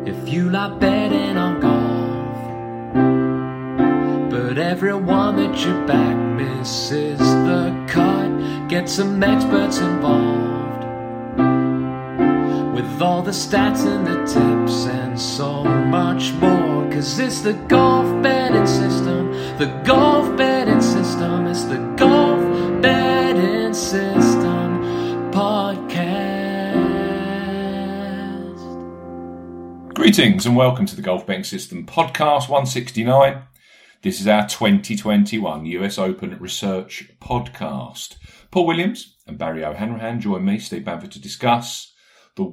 if you like betting on golf, but everyone that you back misses the cut. Get some experts involved with all the stats and the tips and so much more, 'cause it's the Golf Betting System, the Golf Betting System, it's the Golf Betting System podcast. Greetings and welcome to the Golf Betting System podcast 169. This is our 2021 US Open Research podcast. Paul Williams and Barry O'Hanrahan join me, Steve Bamford, to discuss the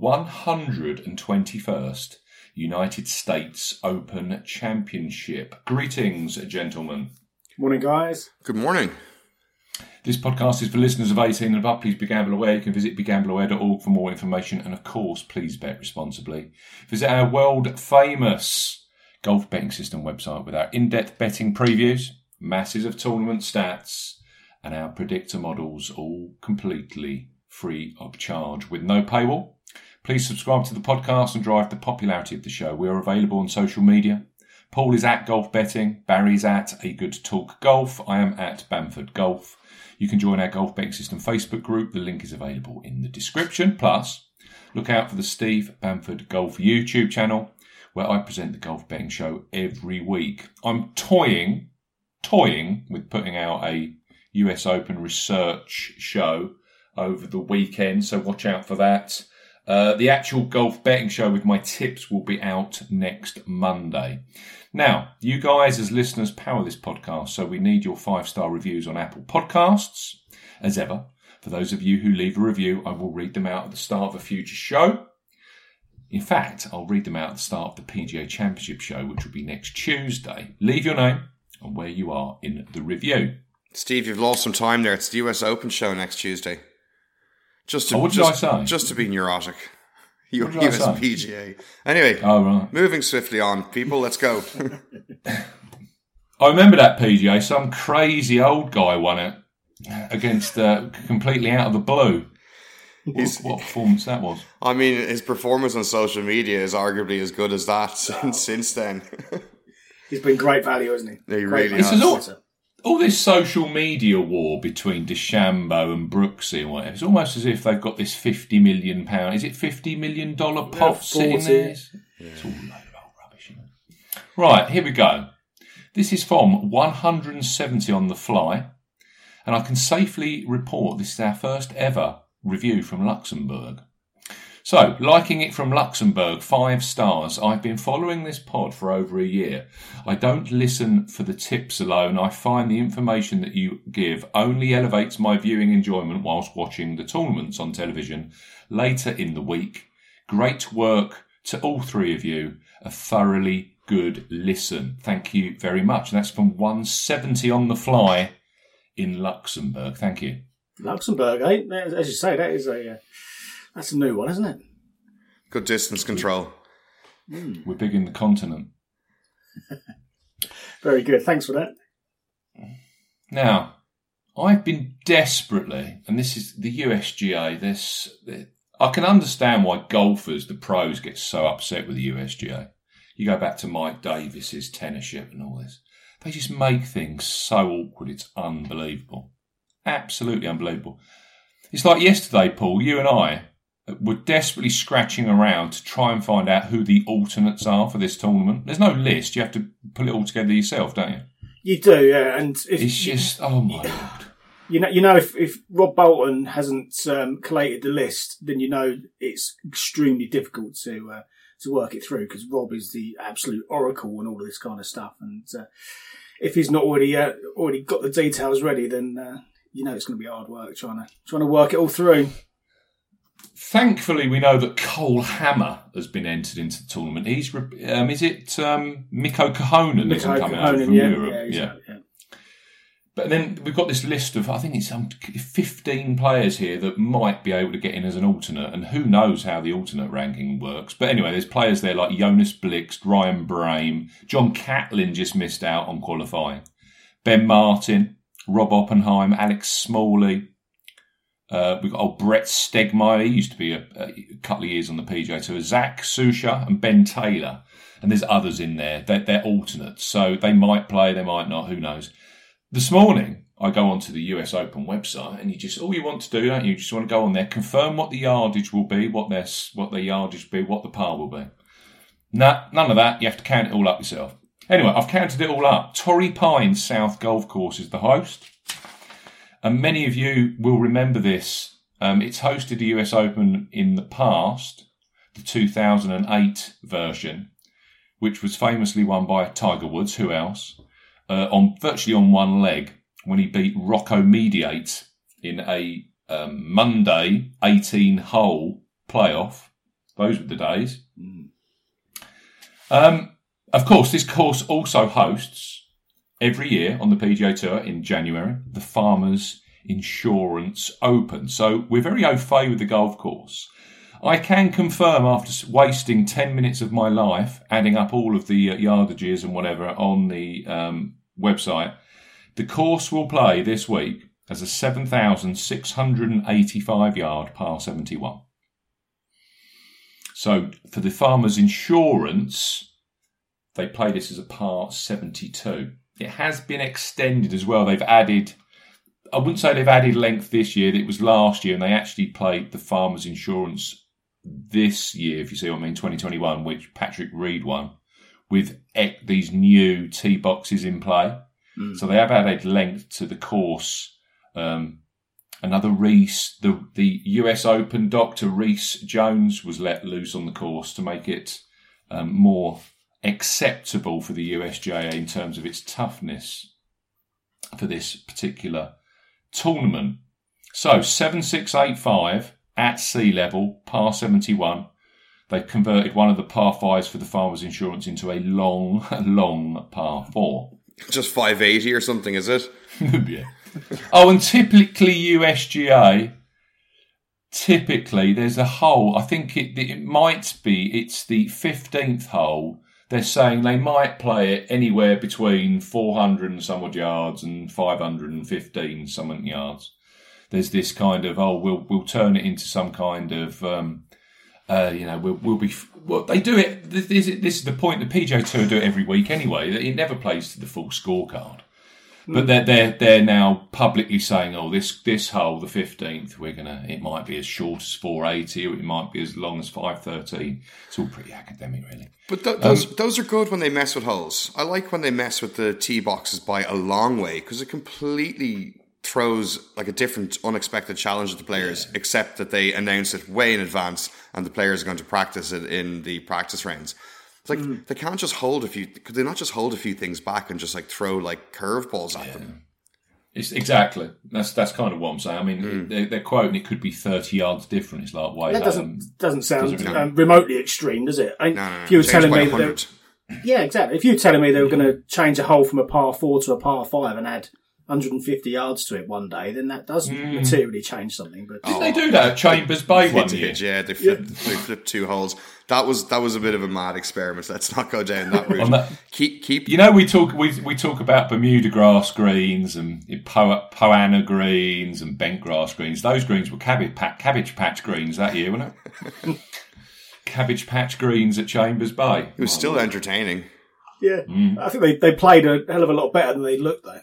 121st United States Open Championship. Greetings, gentlemen. Morning, guys. Good morning. This podcast is for listeners of 18 and above. Please be gamble aware. You can visit begambleaware.org for more information. And of course, please bet responsibly. Visit our world famous Golf Betting System website with our in-depth betting previews, masses of tournament stats, and our predictor models, all completely free of charge with no paywall. Please subscribe to the podcast and drive the popularity of the show. We are available on social media. Paul is at Golf Betting. Barry's at A Good Talk Golf. I am at Bamford Golf. You can join our Golf Betting System Facebook group. The link is available in the description. Plus, look out for the Steve Bamford Golf YouTube channel, where I present the Golf Betting Show every week. I'm toying with putting out a US Open research show over the weekend, so watch out for that. The actual Golf Betting Show with my tips will be out next Monday. Now, you guys as listeners power this podcast, so we need your 5-star reviews on Apple Podcasts. As ever, for those of you who leave a review, I will read them out at the start of a future show. In fact, I'll read them out at the start of the PGA Championship show, which will be next Tuesday. Leave your name and where you are in the review. Steve, you've lost some time there. It's the US Open show next Tuesday. What did I say? Just to be neurotic. What did US I say? PGA. Anyway, right. Moving swiftly on. People, let's go. I remember that PGA. Some crazy old guy won it against completely out of the blue. What performance that was. I mean, his performance on social media is arguably as good as that since then. He's been great value, hasn't he? He really has. All this social media war between DeChambeau and Brooksy and whatever, it's almost as if they've got this £50 million, is it $50 million pot sitting there? Yeah. It's all a load of old rubbish, isn't it? Right, here we go. This is from 170 on the fly, and I can safely report this is our first ever review from Luxembourg. So, liking it from Luxembourg, 5 stars. I've been following this pod for over a year. I don't listen for the tips alone. I find the information that you give only elevates my viewing enjoyment whilst watching the tournaments on television later in the week. Great work to all 3 of you. A thoroughly good listen. Thank you very much. And that's from 170 on the fly in Luxembourg. Thank you. Luxembourg, eh? As you say, that's a new one, isn't it? Good distance control. We're big in the continent. Very good. Thanks for that. Now, I've been desperately, and this is the USGA, I can understand why golfers, the pros, get so upset with the USGA. You go back to Mike Davis's tennership and all this. They just make things so awkward, it's unbelievable. Absolutely unbelievable. It's like yesterday, Paul, you and I were desperately scratching around to try and find out who the alternates are for this tournament. There's no list. You have to pull it all together yourself, don't you? You do, yeah. And it's just, oh my Lord. You know, if Rob Bolton hasn't collated the list, then you know it's extremely difficult to work it through, because Rob is the absolute oracle and all of this kind of stuff. And if he's not already got the details ready, then you know it's going to be hard work trying to work it all through. Thankfully, we know that Cole Hammer has been entered into the tournament. He's is it Mikko Kohonen that's coming over from Europe? Yeah. But then we've got this list of, I think it's 15 players here that might be able to get in as an alternate, and who knows how the alternate ranking works. But anyway, there's players there like Jonas Blixt, Ryan Brame, John Catlin just missed out on qualifying, Ben Martin, Rob Oppenheim, Alex Smalley, We've got old Brett Stegmaier. He used to be a couple of years on the PGA Tour. Zach Susha and Ben Taylor. And there's others in there. They're alternates. So they might play, they might not. Who knows? This morning, I go onto the US Open website, and all you want to do, don't you? You just want to go on there, confirm what the yardage will be, what the yardage will be, what the par will be. Nah, none of that. You have to count it all up yourself. Anyway, I've counted it all up. Torrey Pines South Golf Course is the host. And many of you will remember this. It's hosted the US Open in the past, the 2008 version, which was famously won by Tiger Woods. Who else? Virtually on one leg, when he beat Rocco Mediate in a Monday 18-hole playoff. Those were the days. Of course, this course also hosts every year on the PGA Tour in January the Farmers Insurance Open. So we're very au fait with the golf course. I can confirm, after wasting 10 minutes of my life adding up all of the yardages and whatever on the website, the course will play this week as a 7,685-yard par 71. So for the Farmers Insurance, they play this as a par 72. It has been extended as well. They've added, I wouldn't say they've added length this year. It was last year, and they actually played the Farmers Insurance this year, if you see what I mean, 2021, which Patrick Reed won, with these new tee boxes in play. So they have added length to the course. Another Reese, the US Open Dr. Reese Jones was let loose on the course to make it more acceptable for the USGA in terms of its toughness for this particular tournament. So 7,685 at sea level, par 71. They've converted one of the par 5s for the Farmers Insurance into a long par 4. Just 580 or something, is it? Yeah. Oh, and typically USGA, there's a hole, I think it might be, it's the 15th hole. They're saying they might play it anywhere between 400 and some odd yards and 515 some odd yards. There's this kind of, we'll turn it into some kind of, we'll be. Well, they do it. This is the point. The PGA Tour do it every week anyway. It never plays to the full scorecard. But they're now publicly saying, this hole, the 15th, it might be as short as 480, or it might be as long as 513. It's all pretty academic, really. But those are good when they mess with holes. I like when they mess with the tee boxes by a long way, because it completely throws like a different, unexpected challenge at the players, except that they announce it way in advance and the players are going to practice it in the practice rounds. It's like they can't just could they not just hold a few things back and just like throw like curveballs at them? It's exactly. That's kind of what I'm saying. I mean, they're quoting it could be 30 yards different. It's like, wait, that doesn't sound remotely extreme, does it? No. If you were telling me that, yeah, exactly. If you were telling me they were going to change a hole from a par 4 to a par 5 and add 150 yards to it one day, then that does materially change something. But did they do that at Chambers Bay one year? Yeah, they flipped 2 holes. That was a bit of a mad experiment. Let's not go down that route. Keep. You know, we talk about Bermuda grass greens and Poana greens and bent grass greens. Those greens were cabbage patch greens that year, weren't it? Cabbage patch greens at Chambers Bay. It was still entertaining. Yeah, I think they played a hell of a lot better than they looked, though.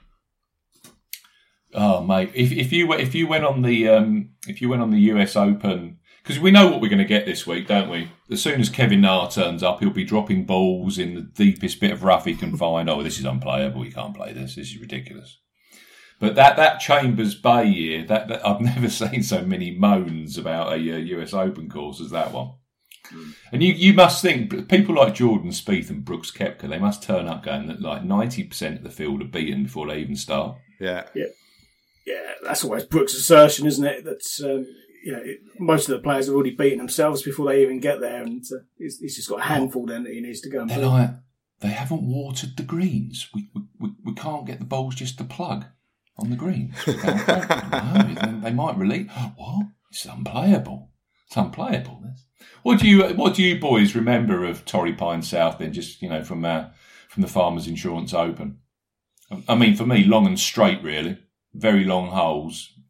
Oh, mate! If you went on the US Open, because we know what we're going to get this week, don't we? As soon as Kevin Na turns up, he'll be dropping balls in the deepest bit of rough he can find. Oh, this is unplayable. You can't play this. This is ridiculous. But that Chambers Bay year, that I've never seen so many moans about a US Open course as that one. And you must think people like Jordan Spieth and Brooks Koepka, they must turn up going that like 90% of the field are beaten before they even start. Yeah, that's always Brooks' assertion, isn't it? That most of the players have already beaten themselves before they even get there, and he's just got a handful then that he needs to go and play. They haven't watered the greens. We can't get the balls just to plug on the greens. No, they might release. What? It's unplayable. It's unplayable. What do you boys remember of Torrey Pines South then? Just from the Farmers Insurance Open. I mean, for me, long and straight, really. Very long holes,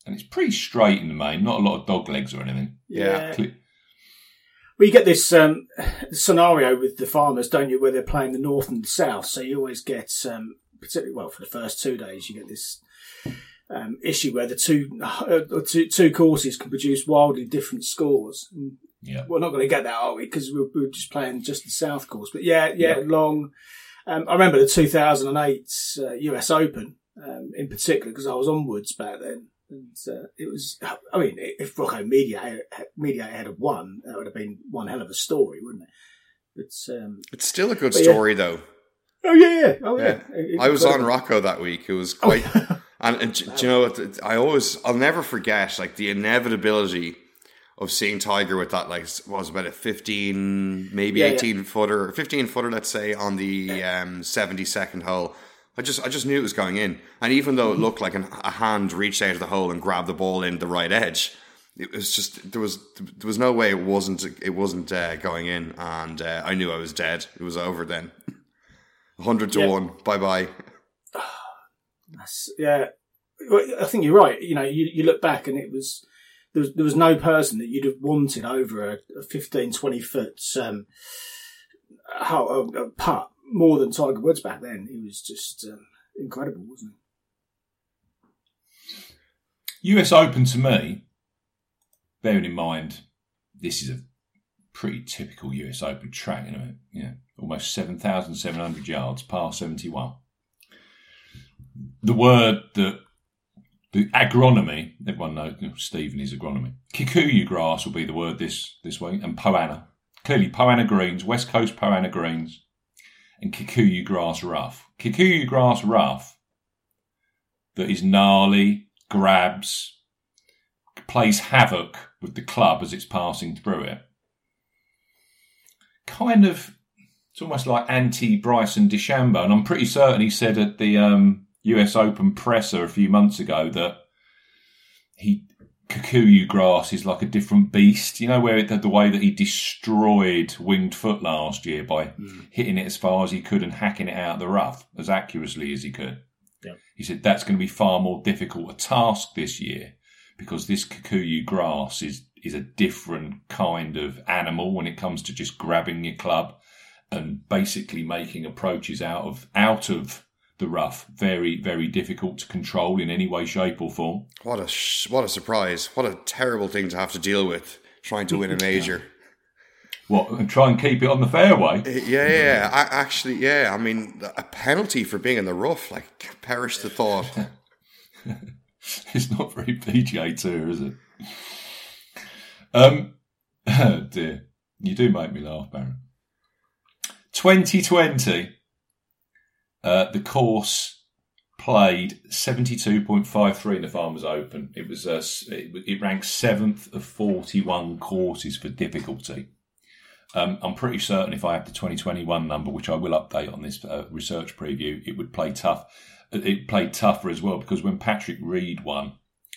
and it's pretty straight in the main. Not a lot of dog legs or anything. Yeah. Well, you get this scenario with the farmers, don't you, where they're playing the north and the south. So you always get, particularly for the first 2 days, you get this issue where the two courses can produce wildly different scores. And we're not going to get that, are we? Because we're just playing just the south course. But long. I remember the 2008 US Open in particular because I was on Woods back then. And it was, I mean, if Rocco Mediator had won, that would have been one hell of a story, wouldn't it? But, it's still a good story, though. Oh, yeah. I was on Rocco that week. It was quite... and do you know what? I'll never forget, like, the inevitability of seeing Tiger with that, like, what was about a 15, maybe 18-footer, 15-footer, let's say, on the 72nd hole. I just knew it was going in, and even though it looked like a hand reached out of the hole and grabbed the ball in the right edge, it was just there was no way it wasn't going in, and I knew I was dead. It was over then. 100 to 1. Bye bye. I think you're right. You know, you look back and it was there was no person that you'd have wanted over a 15, 20 foot putt. More than Tiger Woods back then. He was just incredible, wasn't he? US Open to me, bearing in mind, this is a pretty typical US Open track, you know, almost 7,700 yards, par 71. The word that the agronomy, everyone knows, Stephen is agronomy. Kikuyu grass will be the word this week, and Poana. Clearly, Poana greens, West Coast Poana greens, and Kikuyu grass rough. Kikuyu grass rough that is gnarly, grabs, plays havoc with the club as it's passing through it. Kind of, it's almost like anti-Bryson DeChambeau, and I'm pretty certain he said at the US Open presser a few months ago that Kikuyu grass is like a different beast. You know, where the way that he destroyed Winged Foot last year by hitting it as far as he could and hacking it out of the rough as accurately as he could. Yeah. He said that's going to be far more difficult a task this year because this Kikuyu grass is a different kind of animal when it comes to just grabbing your club and basically making approaches out of the rough, very, very difficult to control in any way, shape or form. What a surprise. What a terrible thing to have to deal with, trying to win a major. What, and try and keep it on the fairway? Yeah. I mean, a penalty for being in the rough, like, perish the thought. It's not very PGA Tour, is it? Oh dear. You do make me laugh, Baron. 2020... the course played 72.53 in the Farmers Open. It was it ranked 7th of 41 courses for difficulty. I'm pretty certain if I had the 2021 number, which I will update on this research preview, it would play tough. It played tougher as well because when Patrick Reed won,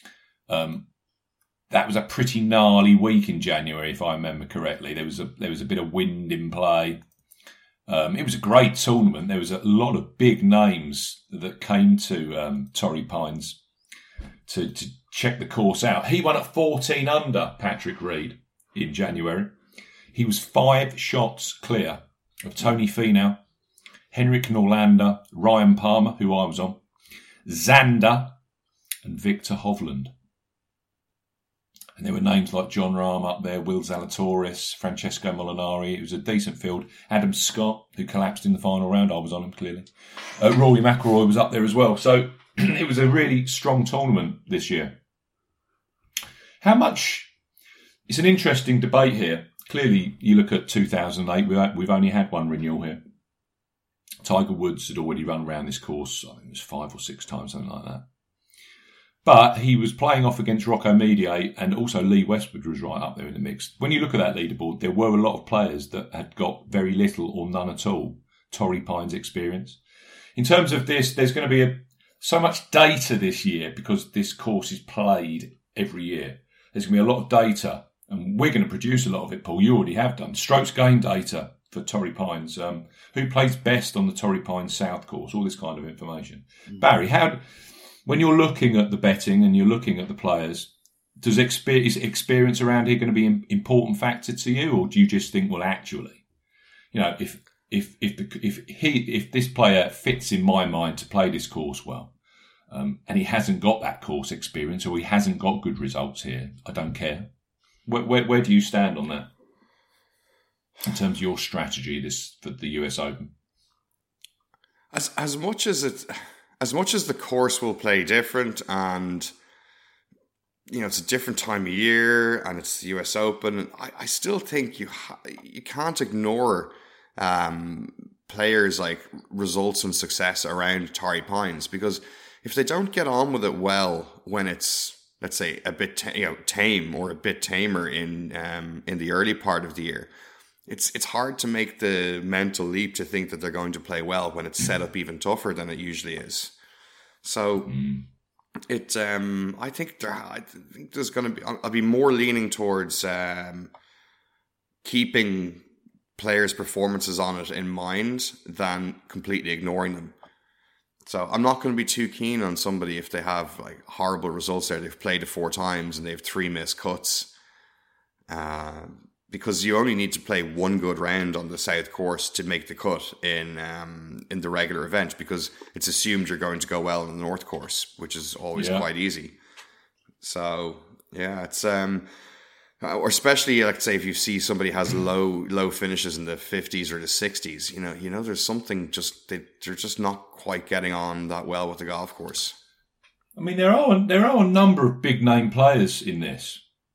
that was a pretty gnarly week in January, if I remember correctly. There was a bit of wind in play. It was a great tournament. There was a lot of big names that came to Torrey Pines to check the course out. He won at 14 under, Patrick Reed, in January. He was 5 shots clear of Tony Finau, Henrik Norlander, Ryan Palmer, who I was on, Xander, and Victor Hovland. And there were names like John Rahm up there, Will Zalatoris, Francesco Molinari. It was a decent field. Adam Scott, who collapsed in the final round. I was on him, clearly. Rory McIlroy was up there as well. So it was a really strong tournament this year. How much... It's an interesting debate here. Clearly, you look at 2008, we've only had one renewal here. Tiger Woods had already run around this course, I think it was 5 or 6 times, something like that. But he was playing off against Rocco Mediate, and also Lee Westwood was right up there in the mix. When you look at that leaderboard, there were a lot of players that had got very little or none at all Torrey Pines experience. In terms of this, there's going to be so much data this year because this course is played every year. There's going to be a lot of data, and we're going to produce a lot of it, Paul. You already have done. Strokes gained data for Torrey Pines. Who plays best on the Torrey Pines South course? All this kind of information. Barry, when you're looking at the betting and you're looking at the players, is experience around here going to be an important factor to you, or do you just think, well, actually, if this player fits in my mind to play this course well, and he hasn't got that course experience or he hasn't got good results here, I don't care. Where do you stand on that in terms of your strategy for the US Open? As much as the course will play different, and it's a different time of year, and it's the US Open, I still think you can't ignore players like results and success around Torrey Pines, because if they don't get on with it well when it's, let's say, a bit tame or a bit tamer in the early part of the year, it's hard to make the mental leap to think that they're going to play well when it's set up even tougher than it usually is. So I think there's going to be, I'll be more leaning towards keeping players' performances on it in mind than completely ignoring them. So I'm not going to be too keen on somebody if they have like horrible results there. They've played it 4 times and they have 3 missed cuts. Because you only need to play 1 good round on the South Course to make the cut in the regular event, because it's assumed you're going to go well in the North Course, which is always quite easy. So yeah, it's or especially like say if you see somebody has low finishes in the 50s or the 60s, you know there's something they're just not quite getting on that well with the golf course. I mean, there are a number of big name players in this.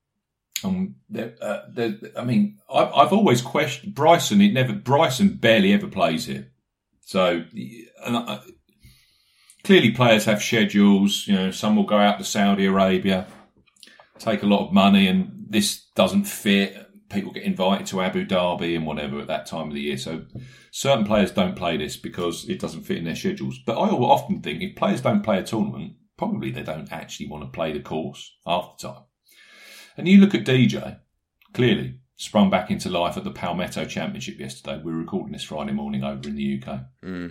I've always questioned Bryson. Bryson barely ever plays here. So, clearly players have schedules. Some will go out to Saudi Arabia, take a lot of money, and this doesn't fit. People get invited to Abu Dhabi and whatever at that time of the year. So, certain players don't play this because it doesn't fit in their schedules. But I often think if players don't play a tournament, probably they don't actually want to play the course half the time. And you look at DJ, clearly sprung back into life at the Palmetto Championship yesterday. We were recording this Friday morning over in the UK.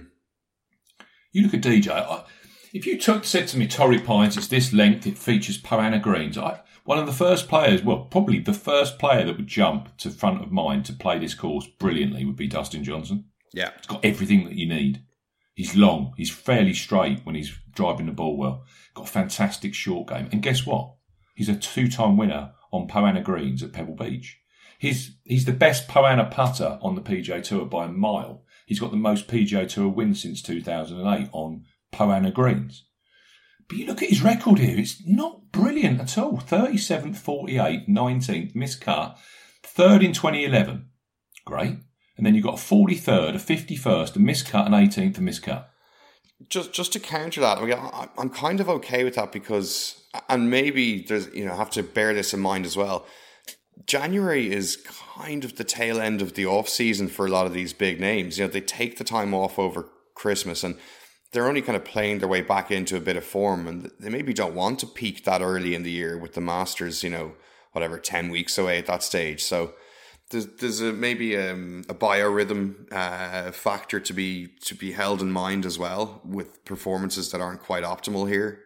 You look at DJ. If you said to me, Torrey Pines, it's this length, it features Poa annua greens. One of the first players, well, probably the first player that would jump to front of mind to play this course brilliantly would be Dustin Johnson. Yeah. He's got everything that you need. He's long. He's fairly straight when he's driving the ball well. Got a fantastic short game. And guess what? He's a 2-time winner on Poa annua greens at Pebble Beach. He's the best Poa annua putter on the PGA Tour by a mile. He's got the most PGA Tour wins since 2008 on Poa annua greens. But you look at his record here, it's not brilliant at all. 37th, 48th, 19th, miscut, 3rd in 2011. Great. And then you've got a 43rd, a 51st, a miscut, an 18th, a miscut. Just to counter that, I'm kind of okay with that because, and maybe there's, have to bear this in mind as well. January is kind of the tail end of the off season for a lot of these big names. They take the time off over Christmas and they're only kind of playing their way back into a bit of form, and they maybe don't want to peak that early in the year with the Masters, 10 weeks away at that stage. So there's maybe a biorhythm factor to be held in mind as well with performances that aren't quite optimal here.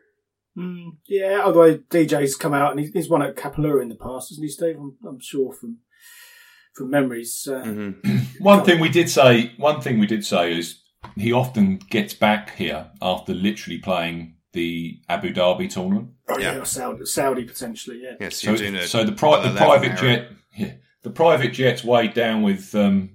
Yeah, although DJ's come out and he's won at Kapalua in the past, hasn't he, Steve? I'm sure from memories. One thing we did say is he often gets back here after literally playing the Abu Dhabi tournament. Oh yeah, Saudi potentially. Yeah. Yes. So the private jet. Yeah. The private jet's weighed down with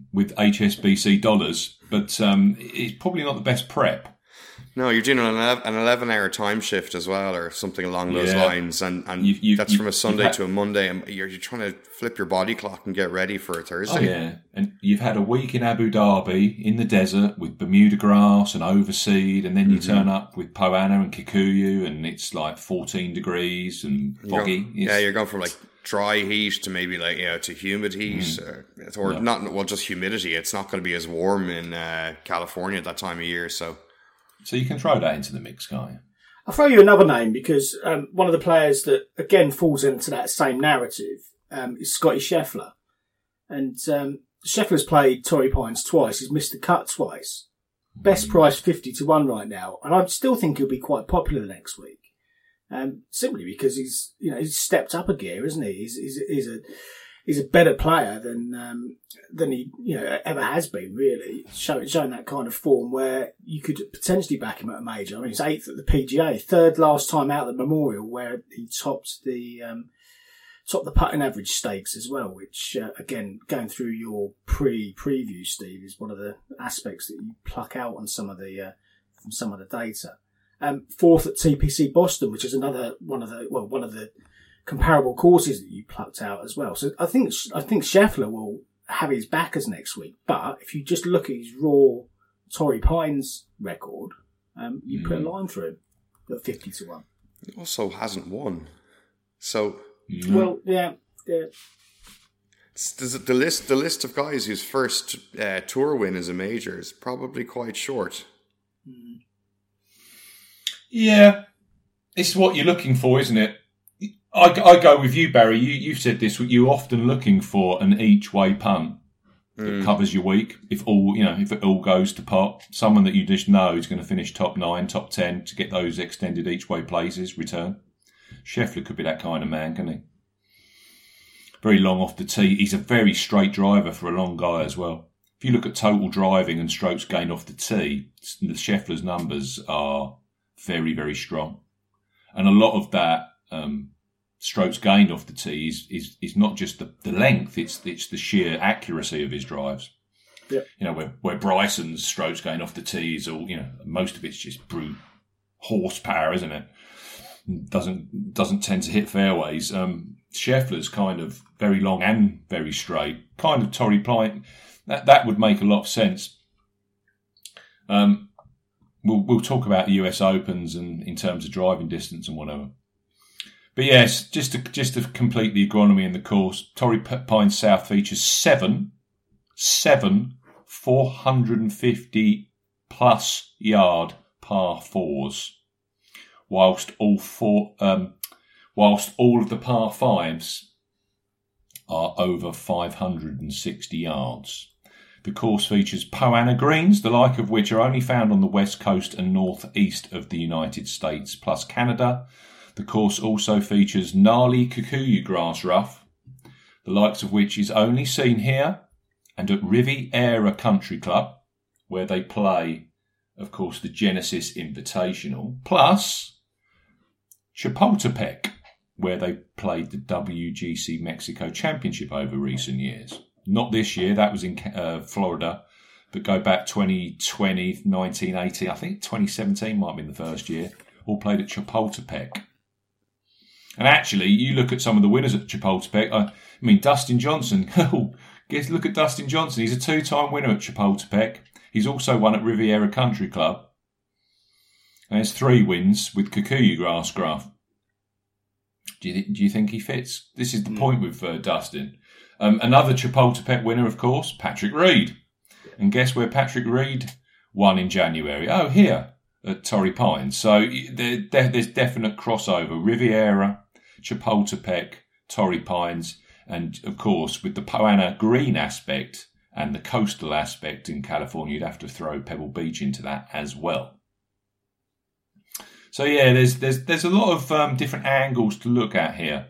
HSBC dollars, but it's probably not the best prep. No, you're doing an 11-hour time shift as well, or something along those lines, and that's from a Sunday to a Monday, and you're trying to flip your body clock and get ready for a Thursday. Oh yeah, and you've had a week in Abu Dhabi in the desert with Bermuda grass and overseed, and then you turn up with Poa annua and Kikuyu, and it's like 14 degrees and foggy. You're going from like dry heat to maybe to humid heat, or not just humidity. It's not going to be as warm in California at that time of year, so you can throw that into the mix, can't you? I'll throw you another name because one of the players that again falls into that same narrative is Scotty Scheffler, and Scheffler's played Torrey Pines twice. He's missed the cut twice, best price 50-1 right now, and I still think he'll be quite popular next week. Simply because he's stepped up a gear, isn't he? He's a better player than he ever has been. Really, showing that kind of form where you could potentially back him at a major. I mean, he's 8th at the PGA, 3rd last time out at the Memorial, where he topped the putting average stakes as well. Which again, going through your preview, Steve, is one of the aspects that you pluck out on some of the from some of the data. 4th at TPC Boston, which is another one of the comparable courses that you plucked out as well. So I think Scheffler will have his backers next week. But if you just look at his raw Torrey Pines record, you put a line through him at 50-1. He also hasn't won. So well, yeah. The list of guys whose first tour win is a major is probably quite short. Yeah, it's what you're looking for, isn't it? I go with you, Barry. You've said this. You're often looking for an each-way punt that covers your week. If it all goes to pot, someone that you just know is going to finish top 9, top 10 to get those extended each-way places return. Scheffler could be that kind of man, can he? Very long off the tee. He's a very straight driver for a long guy as well. If you look at total driving and strokes gained off the tee, Scheffler's numbers are very, very strong. And a lot of that strokes gained off the tee is not just the length, it's the sheer accuracy of his drives. Yeah. Where Bryson's strokes gained off the tee is all, most of it's just brute horsepower, isn't it? Doesn't tend to hit fairways. Scheffler's kind of very long and very straight. Kind of Torrey Pine. That would make a lot of sense. We'll talk about the US Opens and in terms of driving distance and whatever. But yes, just to complete the agronomy in the course, Torrey Pines South features seven 450 plus yard par fours, whilst all of the par fives are over 560 yards. The course features Poa annua greens, the like of which are only found on the west coast and northeast of the United States, plus Canada. The course also features gnarly kikuyu grass rough, the likes of which is only seen here and at Riviera Country Club, where they play, of course, the Genesis Invitational, plus Chapultepec, where they played the WGC Mexico Championship over recent years. Not this year, that was in Florida, but go back 2020, 1918, I think 2017 might have been the first year, all played at Chapultepec. And actually, you look at some of the winners at Chapultepec, I mean, Dustin Johnson, look at Dustin Johnson, he's a 2-time winner at Chapultepec. He's also won at Riviera Country Club. And has 3 wins with kikuyu grass rough. Do you think he fits? This is the point with Dustin. Another Chapultepec winner, of course, Patrick Reed. And guess where Patrick Reed won in January? Oh, here at Torrey Pines. So there's definite crossover. Riviera, Chapultepec, Torrey Pines, and of course with the Poa annua green aspect and the coastal aspect in California, you'd have to throw Pebble Beach into that as well. So yeah, there's a lot of different angles to look at here.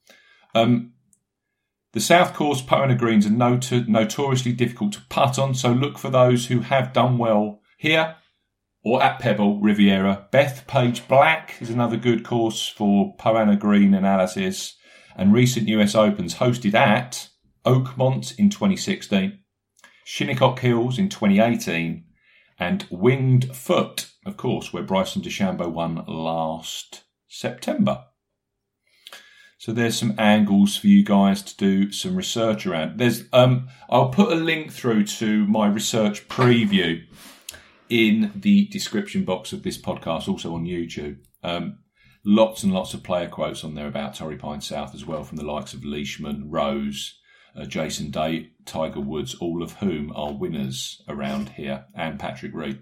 The South Course Poa annua greens are notoriously difficult to putt on, so look for those who have done well here or at Pebble, Riviera. Bethpage Black is another good course for Poa annua green analysis, and recent US Opens hosted at Oakmont in 2016, Shinnecock Hills in 2018, and Winged Foot, of course, where Bryson DeChambeau won last September. So there's some angles for you guys to do some research around. I'll put a link through to my research preview in the description box of this podcast, also on YouTube. Lots and lots of player quotes on there about Torrey Pines South as well, from the likes of Leishman, Rose, Jason Day, Tiger Woods, all of whom are winners around here, and Patrick Reed.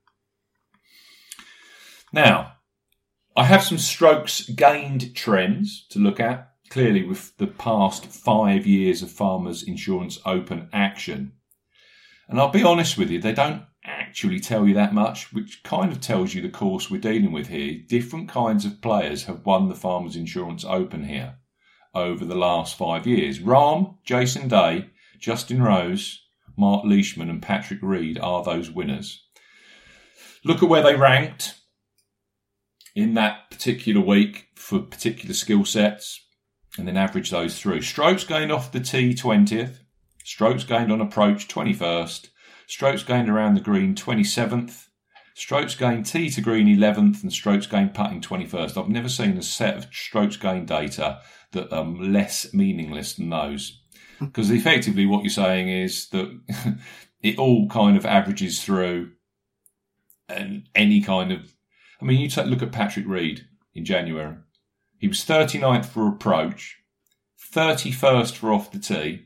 Now, I have some strokes gained trends to look at, clearly with the past 5 years of Farmers Insurance Open action. And I'll be honest with you, they don't actually tell you that much, which kind of tells you the course we're dealing with here. Different kinds of players have won the Farmers Insurance Open here over the last 5 years. Rahm, Jason Day, Justin Rose, Mark Leishman and Patrick Reed are those winners. Look at where they ranked in that particular week for particular skill sets and then average those through. Strokes gained off the tee 20th, strokes gained on approach 21st, strokes gained around the green 27th, strokes gained tee to green 11th and strokes gained putting 21st. I've never seen a set of strokes gained data that are less meaningless than those. Because effectively what you're saying is that it all kind of averages through and any kind of... I mean, you look at Patrick Reed in January. He was 39th for approach, 31st for off the tee.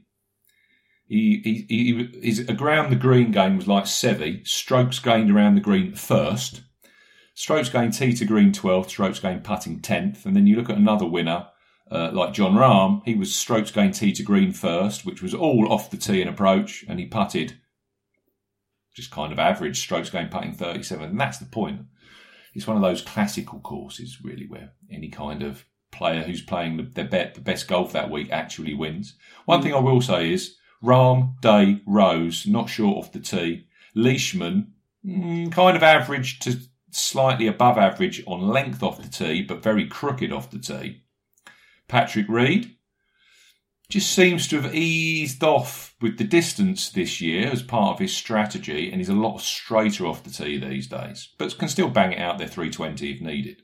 His around the green game was like Seve, strokes gained around the green first, strokes gained tee to green 12th, strokes gained putting 10th. And then you look at another winner, like Jon Rahm, he was strokes gained tee to green first, which was all off the tee and approach, and he putted just kind of average, strokes gained putting 37. And that's the point. It's one of those classical courses, really, where any kind of player who's playing the best golf that week actually wins. One thing I will say is Rahm, Day, Rose, not short off the tee. Leishman, kind of average to slightly above average on length off the tee, but very crooked off the tee. Patrick Reed just seems to have eased off with the distance this year as part of his strategy, and he's a lot straighter off the tee these days, but can still bang it out there 320 if needed.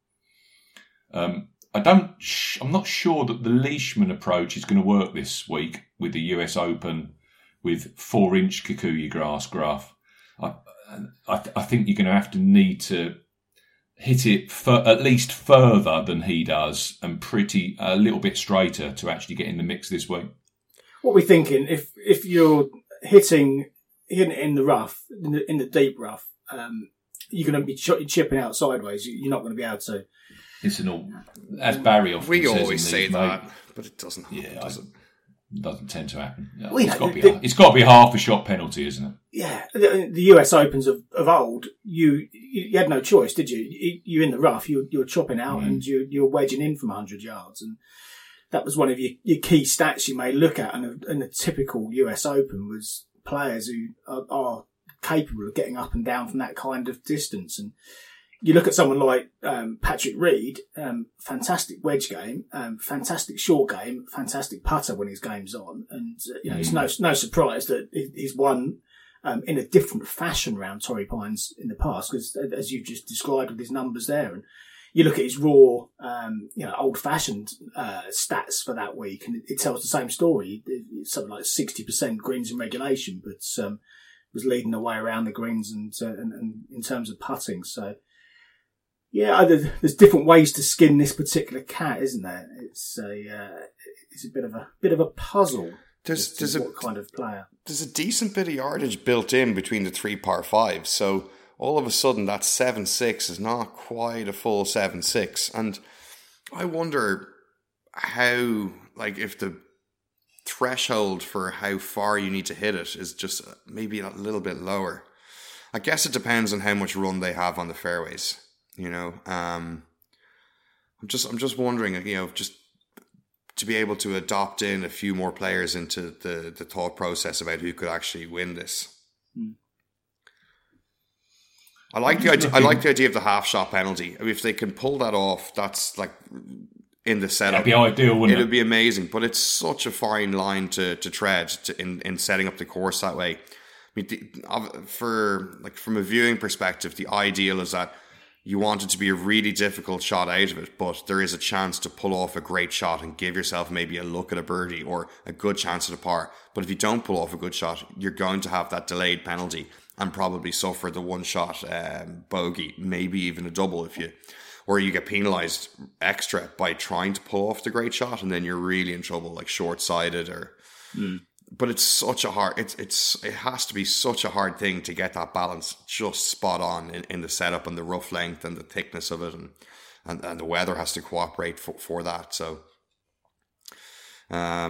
I'm not sure that the Leishman approach is going to work this week with the US Open with 4-inch Kikuyu grass. I think you're going to need to hit it at least further than he does and a little bit straighter to actually get in the mix this week. What we're thinking, if you're hitting it in the rough, in the deep rough, you're going to be chipping out sideways. You're not going to be able to. It's as Barry often says. We always say that, but it doesn't. Yeah, it doesn't tend to happen. Well, it's got to be half a shot penalty, isn't it? Yeah, the US Opens of old, you had no choice, did you? You're in the rough, you're chopping out and you're wedging in from 100 yards. And that was one of your key stats you may look at. And a typical US Open was players who are capable of getting up and down from that kind of distance. And you look at someone like Patrick Reed, fantastic wedge game, fantastic short game, fantastic putter when his game's on. And it's no surprise that he's won in a different fashion round Torrey Pines in the past, because as you've just described with his numbers there, and you look at his raw, old-fashioned stats for that week, and it tells the same story. It's something like 60% greens in regulation, but was leading the way around the greens and in terms of putting. So, yeah, there's different ways to skin this particular cat, isn't there? It's a bit of a puzzle. There's what kind of player? There's a decent bit of yardage built in between the 3 par 5s, so all of a sudden that 7-6 is not quite a full 7-6, and I wonder how, if the threshold for how far you need to hit it is just maybe a little bit lower. I guess it depends on how much run they have on the fairways. I'm just wondering, just to be able to adopt in a few more players into the thought process about who could actually win this. I like the idea. I like the idea of the half shot penalty. I mean, if they can pull that off, that's in the setup. That'd be ideal, wouldn't it? It'd be amazing. But it's such a fine line to tread in setting up the course that way. I mean, from a viewing perspective, the ideal is that you want it to be a really difficult shot out of it, but there is a chance to pull off a great shot and give yourself maybe a look at a birdie or a good chance at a par. But if you don't pull off a good shot, you're going to have that delayed penalty and probably suffer the one shot bogey, maybe even a double or you get penalised extra by trying to pull off the great shot, and then you're really in trouble, like short-sighted or. But it's such a hard. It has to be such a hard thing to get that balance just spot on in the setup and the rough length and the thickness of it, and the weather has to cooperate for that. So,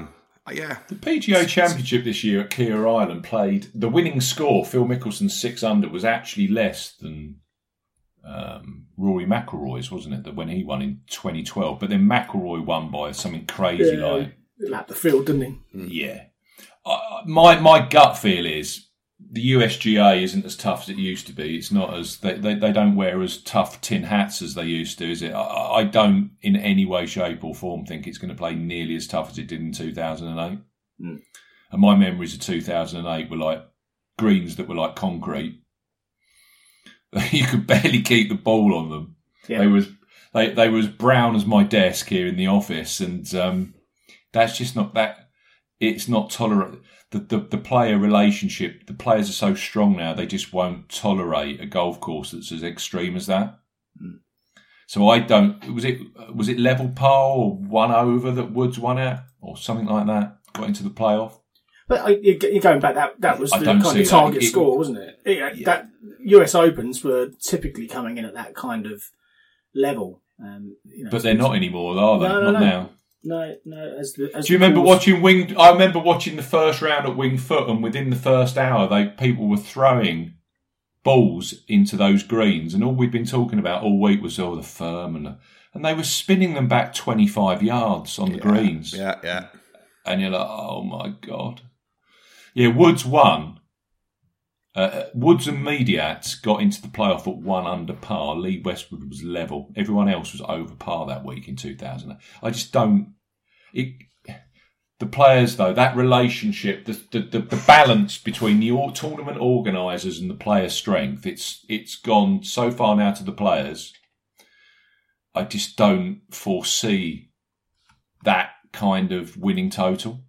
Yeah. The PGA Championship this year at Keir Island played, the winning score, Phil Mickelson's 6 under, was actually less than Rory McIlroy's, wasn't it? That when he won in 2012, but then McIlroy won by something crazy like lapped the field, didn't he? Yeah. My gut feel is the USGA isn't as tough as it used to be. It's not as they don't wear as tough tin hats as they used to, is it? I don't in any way, shape or form think it's going to play nearly as tough as it did in 2008. And my memories of 2008 were like greens that were like concrete. You could barely keep the ball on them. Yeah. They were as brown as my desk here in the office, and that's just not that. It's not tolerant. The player relationship. The players are so strong now; they just won't tolerate a golf course that's as extreme as that. So I don't. Was it level par or 1 over that Woods won at, or something like that? Got into the playoff. But you're going back. That was the kind of target score, wasn't it? Yeah. That US Opens were typically coming in at that kind of level. But they're not anymore, are they? Not now. No. Do you remember watching Wing? I remember watching the first round at Winged Foot, and within the first hour, people were throwing balls into those greens, and all we'd been talking about all week was the firm, and they were spinning them back 25 yards on the greens. Yeah. And you're like, oh my God. Yeah, Woods won. Woods and Mediat got into the playoff at 1 under par. Lee Westwood was level. Everyone else was over par that week in 2000. I just don't. The players, though, that relationship, the balance between the tournament organisers and the player strength, it's gone so far now to the players. I just don't foresee that kind of winning total.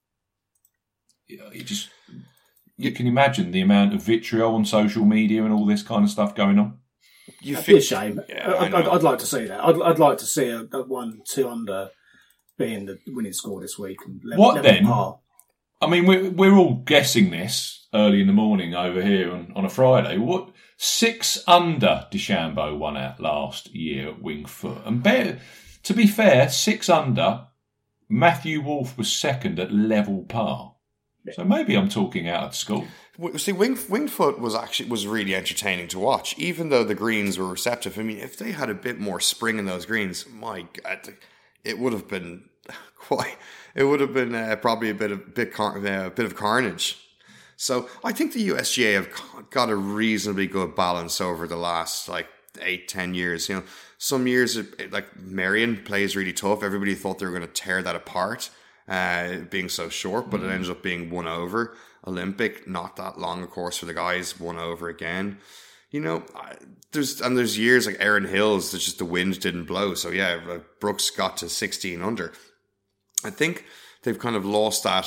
You can imagine the amount of vitriol on social media and all this kind of stuff going on. It'd be a shame. Yeah, I'd like to see that. I'd like to see a 1-2 under being the winning score this week. And what then? Par. I mean, we're all guessing this early in the morning over here on a Friday. What 6 under DeChambeau won at last year at Winged Foot, and to be fair, 6 under. Matthew Wolff was second at level par. So maybe I'm talking out of school. See, Winged Foot was really entertaining to watch, even though the greens were receptive. I mean, if they had a bit more spring in those greens, my God, it would have been quite. It would have been probably a bit of carnage. So I think the USGA have got a reasonably good balance over the last 8-10 years. You know, some years like Merion plays really tough. Everybody thought they were going to tear that apart. Being so short, but it ended up being 1 over. Olympic, not that long, of course, for the guys, 1 over again. You know, there's years like Erin Hills that just the wind didn't blow. So yeah, Brooks got to 16 under. I think they've kind of lost that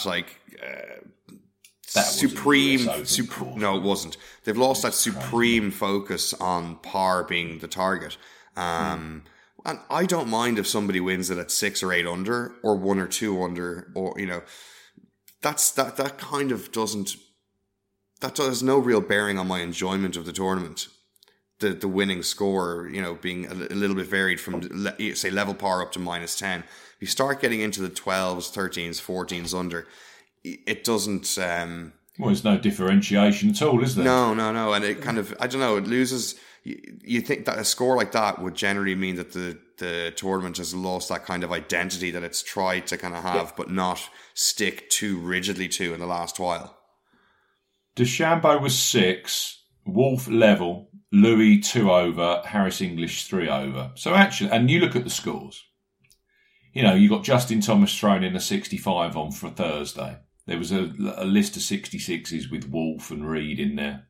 supreme. No, it wasn't. They've lost that supreme focus on par being the target. And I don't mind if somebody wins it at 6 or 8 under, or 1 or 2 under, or that kind of doesn't. That has no real bearing on my enjoyment of the tournament. The winning score, being a little bit varied from say level par up to -10. If you start getting into the 12s, 13s, 14s under, it doesn't. Well, there's no differentiation at all, is there? No, and it kind of, I don't know, it loses. You think that a score like that would generally mean that the tournament has lost that kind of identity that it's tried to kind of have, but not stick too rigidly to in the last while. DeChambeau was 6, Wolff level, Louis 2 over, Harris English 3 over. So actually, and you look at the scores. You got Justin Thomas thrown in a 65 on for Thursday. There was a list of 66s with Wolff and Reed in there.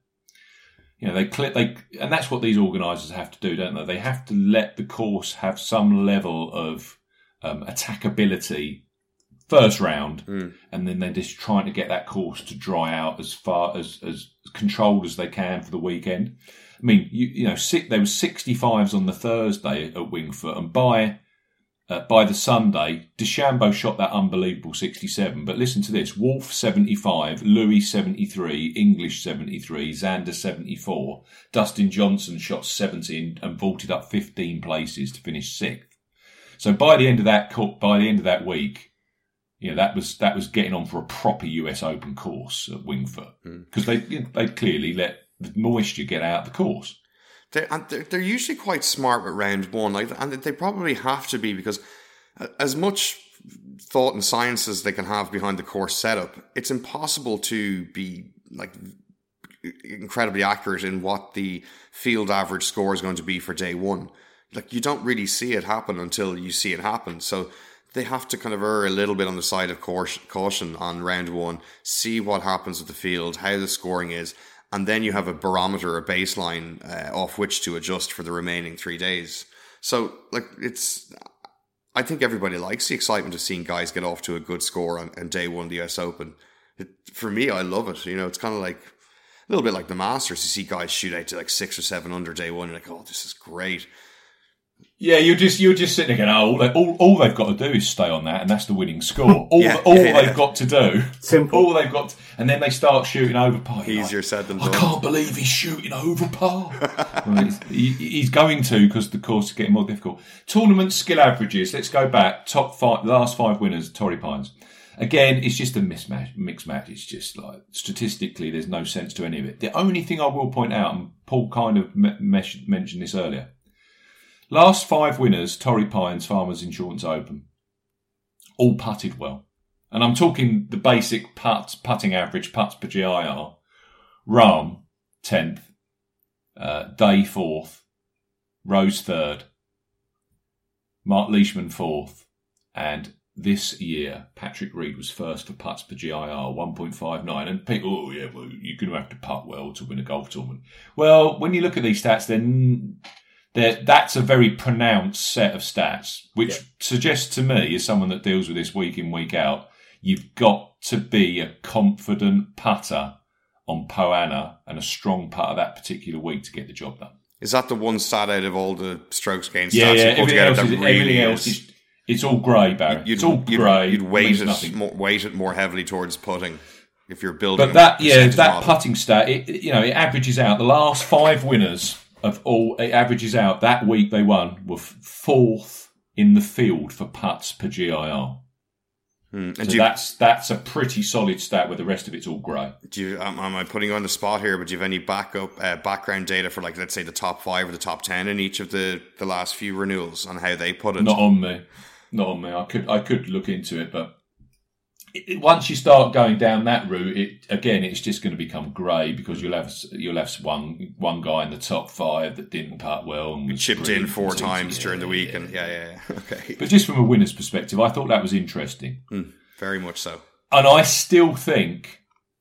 And that's what these organisers have to do, don't they? They have to let the course have some level of attackability first round, and then they're just trying to get that course to dry out as far as controlled as they can for the weekend. I mean, there were 65s on the Thursday at Winged Foot, and by the Sunday, DeChambeau shot that unbelievable 67. But listen to this: Wolff 75, Louis 73, English 73, Xander 74. Dustin Johnson shot 70 and vaulted up 15 places to finish 6th. So by the end of that week, that was getting on for a proper US Open course at Wingfoot because they clearly let the moisture get out of the course. They're usually quite smart with round one, and they probably have to be, because as much thought and science as they can have behind the course setup, it's impossible to be incredibly accurate in what the field average score is going to be for day one. You don't really see it happen until you see it happen. So they have to kind of err a little bit on the side of caution on round one, see what happens with the field, how the scoring is, and then you have a barometer, a baseline off which to adjust for the remaining 3 days. So, I think everybody likes the excitement of seeing guys get off to a good score on day one of the US Open. For me, I love it. It's kind of like a little bit like the Masters. You see guys shoot out to 6 or 7 under day one. You're like, oh, this is great. Yeah, you're just sitting there going, all they've got to do is stay on that, and that's the winning score. They've got to do, simple. All they've got, and then they start shooting over par. Easier said than done. I can't believe he's shooting over par. He's going to, because the course is getting more difficult. Tournament skill averages. Let's go back. Top 5, the last 5 winners. Torrey Pines. Again, it's just a mixed match. It's just statistically, there's no sense to any of it. The only thing I will point out, and Paul kind of mentioned this earlier. Last 5 winners, Torrey Pines, Farmers Insurance Open, all putted well. And I'm talking the basic putting average, putts per GIR. Rahm, 10th. Day, 4th. Rose, 3rd. Mark Leishman, 4th. And this year, Patrick Reed was first for putts per GIR, 1.59. And people, you're going to have to putt well to win a golf tournament. Well, when you look at these stats, then that's a very pronounced set of stats, which suggests to me, as someone that deals with this week in, week out, you've got to be a confident putter on Poa and a strong putter that particular week to get the job done. Is that the one stat out of all the strokes gained stats? Yeah. Everything else is it's all grey, Barry. It's all grey. You'd weight it more heavily towards putting if you're building. But that putting stat, it averages out. The last 5 winners of all, it averages out. That week they won were 4th in the field for putts per GIR. So that's a pretty solid stat where the rest of it's all grey. Am I putting you on the spot here, but do you have any background data for, let's say, the top 5 or the top 10 in each of the last few renewals on how they put it? Not on me. I could look into it, but once you start going down that route, it's just going to become grey, because you'll have one guy in the top 5 that didn't putt well and chipped in 4 times during the week, and okay. But just from a winner's perspective, I thought that was interesting. Very much so. And I still think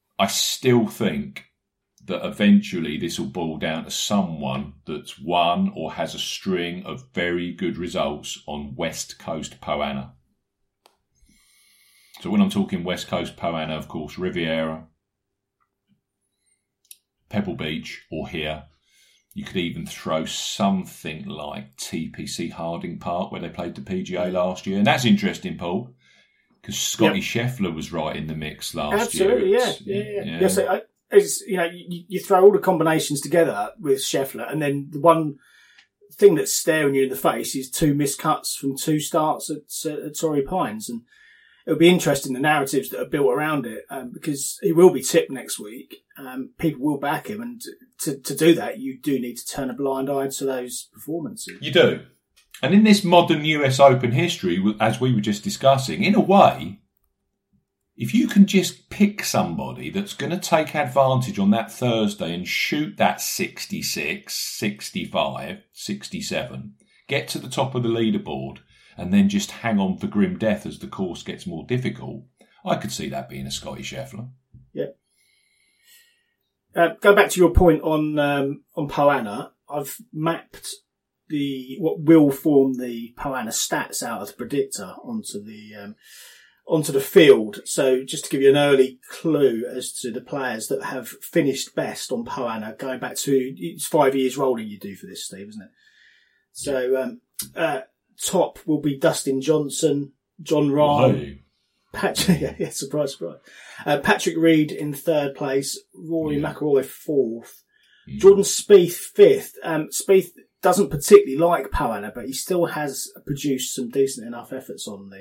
that eventually this will boil down to someone that's won or has a string of very good results on West Coast Poa. So when I'm talking West Coast Poa, of course, Riviera, Pebble Beach, or here. You could even throw something like TPC Harding Park, where they played the PGA last year. And that's interesting, Paul, because Scotty Scheffler was right in the mix last year. Absolutely, yeah. So you throw all the combinations together with Scheffler, and then the one thing that's staring you in the face is 2 missed cuts from 2 starts at Torrey Pines. And it'll be interesting, the narratives that are built around it, because he will be tipped next week. People will back him, and to do that, you do need to turn a blind eye to those performances. You do. And in this modern US Open history, as we were just discussing, in a way, if you can just pick somebody that's going to take advantage on that Thursday and shoot that 66, 65, 67, get to the top of the leaderboard, and then just hang on for grim death as the course gets more difficult, I could see that being a Scotty Scheffler. Yeah. Go back to your point on Poa. I've mapped what will form the Poa stats out of the predictor onto the field. So just to give you an early clue as to the players that have finished best on Poa, going back to, it's 5 years rolling you do for this, Steve, isn't it? So top will be Dustin Johnson, John Rahm, Patrick. Surprise. Patrick Reed in 3rd place, Rory McIlroy 4th, Jordan Spieth 5th. Spieth doesn't particularly like Poa, but he still has produced some decent enough efforts on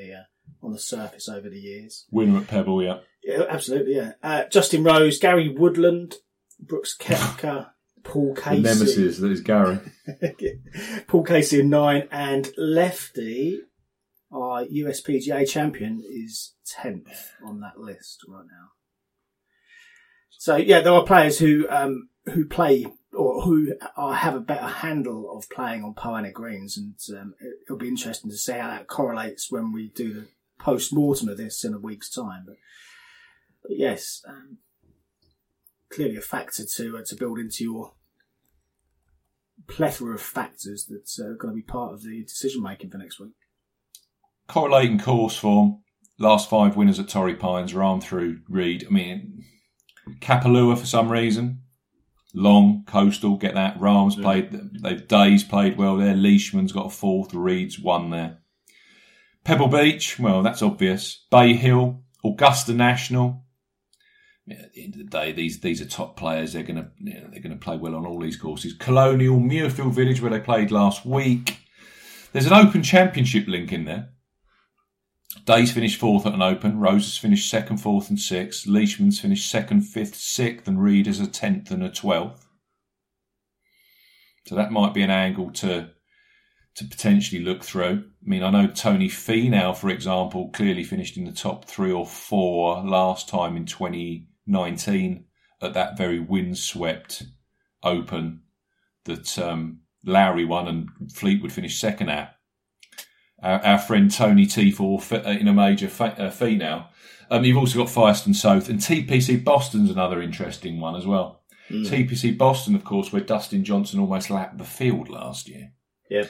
on the surface over the years. Winner at Pebble, yeah. Yeah, absolutely, yeah. Justin Rose, Gary Woodland, Brooks Koepka, Paul Casey. The nemesis that is Gary. Paul Casey in 9, and Lefty, our USPGA champion, is 10th on that list right now. So yeah, there are players who play or who have a better handle of playing on Poa annua greens, and it'll be interesting to see how that correlates when we do the post-mortem of this in a week's time. But yes, clearly a factor to build into your plethora of factors that are going to be part of the decision making for next week. Correlating course form. Last 5 winners at Torrey Pines, Rahm through Reed. I mean, Kapalua for some reason. Long, coastal, get that. Rahm's played, Day's played well there. Leishman's got a 4th, Reed's 1 there. Pebble Beach, well, that's obvious. Bay Hill, Augusta National. Yeah, at the end of the day, these are top players. They're gonna play well on all these courses. Colonial, Muirfield Village, where they played last week. There's an Open Championship link in there. Day's finished 4th at an Open. Rose has finished 2nd, 4th and 6th. Leishman's finished 2nd, 5th, 6th, and Reed is a 10th and a 12th. So that might be an angle to potentially look through. I mean, I know Tony Finau, for example, clearly finished in the top 3 or 4 last time in 2019 at that very windswept Open that Lowry won and Fleetwood finished 2nd at. Our friend Tony T4 in a major Finau. You've also got Firestone South, and TPC Boston's another interesting one as well. TPC Boston, of course, where Dustin Johnson almost lapped the field last year. Yeah.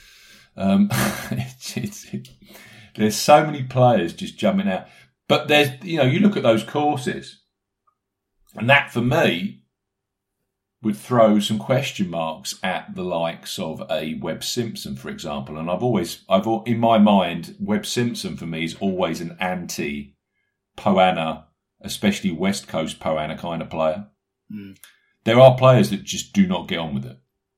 There's so many players just jumping out. But there's, you look at those courses, and that for me would throw some question marks at the likes of a Webb Simpson, for example. And I've in my mind, Webb Simpson for me is always an anti-Poa annua, especially West Coast Poa annua kind of player. There are players that just do not get on with it.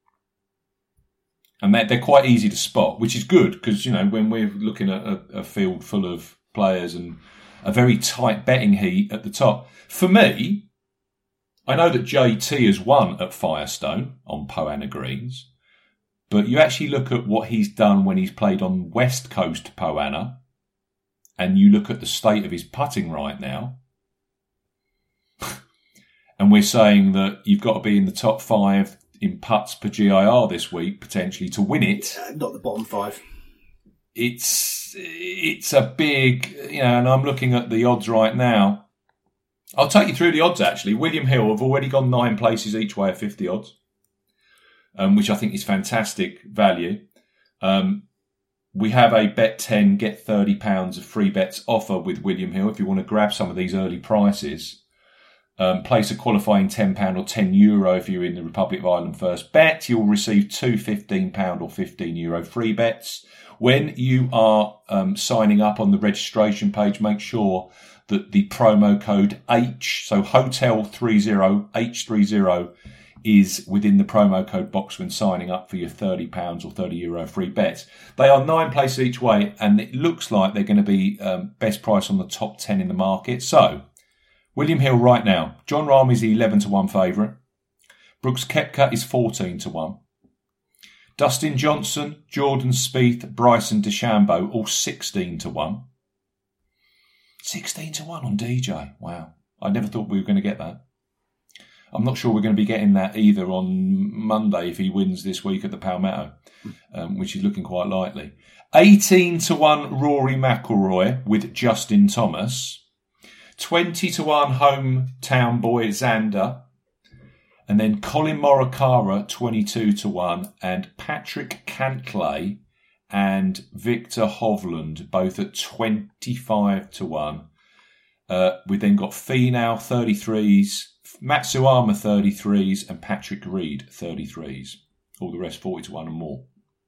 And they're quite easy to spot, which is good because, when we're looking at a field full of players and a very tight betting heat at the top, for me, I know that JT has won at Firestone on Poa annua greens, but you actually look at what he's done when he's played on West Coast Poa annua, and you look at the state of his putting right now, and we're saying that you've got to be in the top 5 in putts per GIR this week, potentially, to win it. Not the bottom 5. It's a big, and I'm looking at the odds right now. I'll take you through the odds, actually. William Hill have already gone 9 places each way at 50 odds, which I think is fantastic value. We have a bet 10, get £30 of free bets offer with William Hill if you want to grab some of these early prices. Place a qualifying £10 or €10 if you're in the Republic of Ireland first bet. You'll receive 2 £15 or €15 free bets. When you are signing up on the registration page, make sure that the promo code H, so Hotel30, H30, is within the promo code box when signing up for your £30 or €30 free bets. They are 9 places each way, and it looks like they're going to be best price on the top 10 in the market. So, William Hill right now. Jon Rahm is the 11-1 favourite. Brooks Koepka is 14-1. Dustin Johnson, Jordan Spieth, Bryson DeChambeau, all 16-1. 16-1 on DJ. Wow. I never thought we were going to get that. I'm not sure we're going to be getting that either on Monday if he wins this week at the Palmetto, which is looking quite likely. 18-1 Rory McIlroy with Justin Thomas. 20-1 hometown boy Xander. And then Colin Morikawa 22-1 and Patrick Cantlay and Victor Hovland, both at 25-1. We then got Finau 33s, Matsuyama 33s, and Patrick Reed 33s. All the rest 40-1 and more.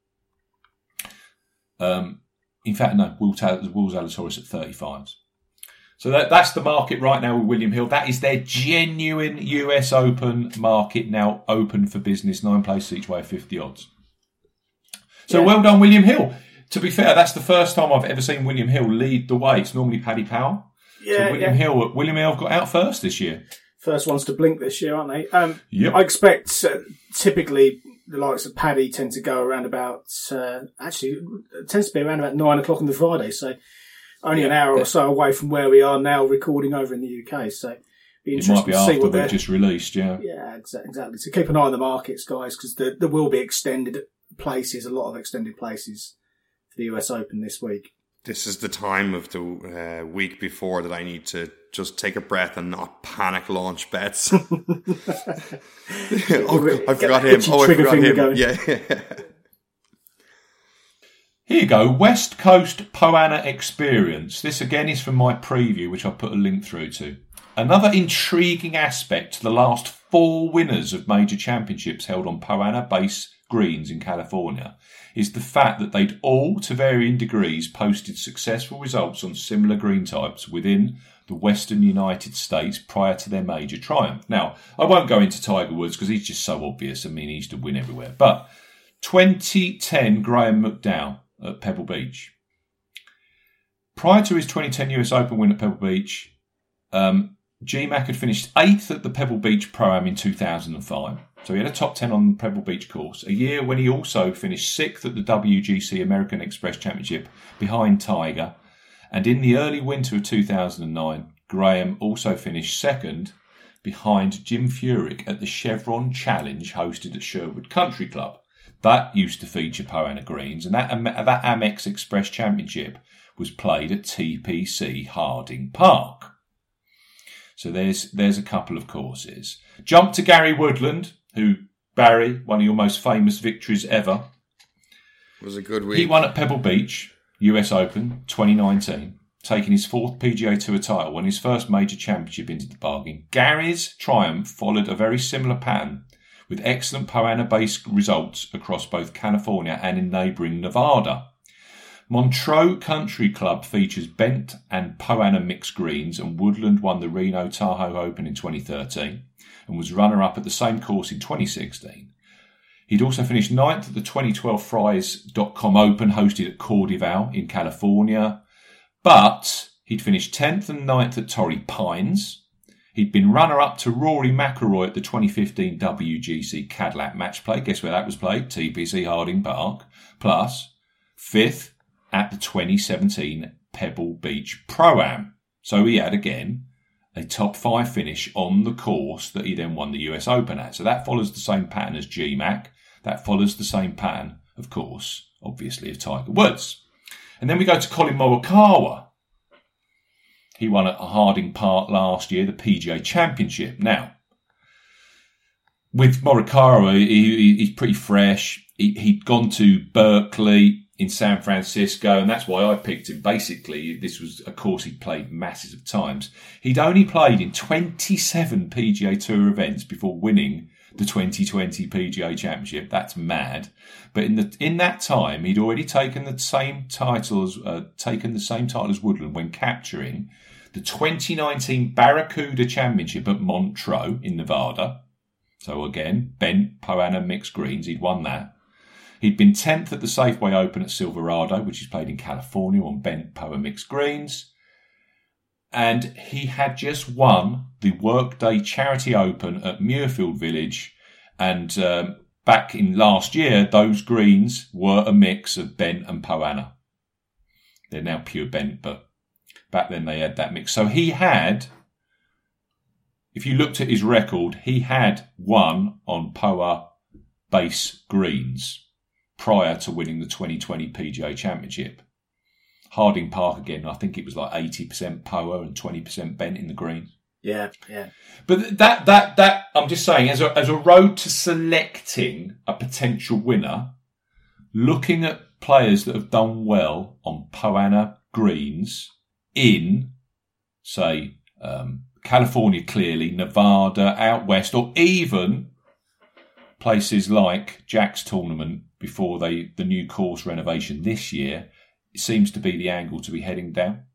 In fact, no, Will Zalatoris at 35s. So that's the market right now with William Hill. That is their genuine US Open market now open for business. 9 places each way, 50 odds. So Well done, William Hill. To be fair, that's the first time I've ever seen William Hill lead the way. It's normally Paddy Power. Yeah, so William Hill got out first this year. First ones to blink this year, aren't they? Yep. I expect typically the likes of Paddy tend to go around about, it tends to be around about 9 o'clock on the Friday, so only an hour or so away from where we are now recording over in the UK. So it might be after they've just released, yeah. Yeah, exactly. So keep an eye on the markets, guys, because there will be extended places, a lot of extended places for the US Open this week. This is the time of the week before that I need to just take a breath and not panic launch bets. I forgot him. Yeah. Here you go. West Coast Poana Experience. This again is from my preview, which I'll put a link through to. Another intriguing aspect to the last 4 winners of major championships held on Poana base greens in California is the fact that they'd all, to varying degrees, posted successful results on similar green types within the Western United States prior to their major triumph. Now, I won't go into Tiger Woods because he's just so obvious. I mean, he used to win everywhere. But 2010 Graham McDowell at Pebble Beach. Prior to his 2010 US Open win at Pebble Beach, GMAC had finished 8th at the Pebble Beach Pro-Am in 2005. So he had a top 10 on the Pebble Beach course, a year when he also finished 6th at the WGC American Express Championship behind Tiger. And in the early winter of 2009, Graham also finished 2nd behind Jim Furyk at the Chevron Challenge hosted at Sherwood Country Club. That used to feature Poana greens, and that Amex Express Championship was played at TPC Harding Park. So there's a couple of courses. Jump to Gary Woodland, who, Barry, one of your most famous victories ever. It was a good week. He won at Pebble Beach, US Open 2019, taking his 4th PGA Tour title and his first major championship into the bargain. Gary's triumph followed a very similar pattern, with excellent Poana-based results across both California and in neighbouring Nevada. Montreux Country Club features bent and Poana mixed greens, and Woodland won the Reno Tahoe Open in 2013 and was runner-up at the same course in 2016. He'd also finished 9th at the 2012 Fries.com Open hosted at Cordival in California, but he'd finished 10th and 9th at Torrey Pines. He'd been runner-up to Rory McIlroy at the 2015 WGC Cadillac Match Play. Guess where that was played? TPC Harding Park. Plus 5th at the 2017 Pebble Beach Pro-Am. So he had, again, a top 5 finish on the course that he then won the US Open at. So that follows the same pattern as GMAC. That follows the same pattern, of course, obviously, of Tiger Woods. And then we go to Colin Morikawa. He won at Harding Park last year, the PGA Championship. Now, with Morikawa, he's pretty fresh. He'd gone to Berkeley in San Francisco, and that's why I picked him. Basically, this was a course he'd played masses of times. He'd only played in 27 PGA Tour events before winning the 2020 PGA Championship. That's mad. But in that time, he'd already taken the same title as Woodland when capturing the 2019 Barracuda Championship at Montreux in Nevada. So again, bent Poana mixed greens. He'd won that. He'd been 10th at the Safeway Open at Silverado, which is played in California on bent Poa mixed greens. And he had just won the Workday Charity Open at Muirfield Village. And back in last year, those greens were a mix of bent and Poana. They're now pure bent, but back then they had that mix. So he had, if you looked at his record, he had won on Poa base greens prior to winning the 2020 PGA Championship. Harding Park again, I think it was like 80% Poa and 20% bent in the green. Yeah. But that I'm just saying, as a road to selecting a potential winner, looking at players that have done well on Poana greens in, say, California clearly, Nevada, out west, or even places like Jack's tournament before the new course renovation this year, it seems to be the angle to be heading down.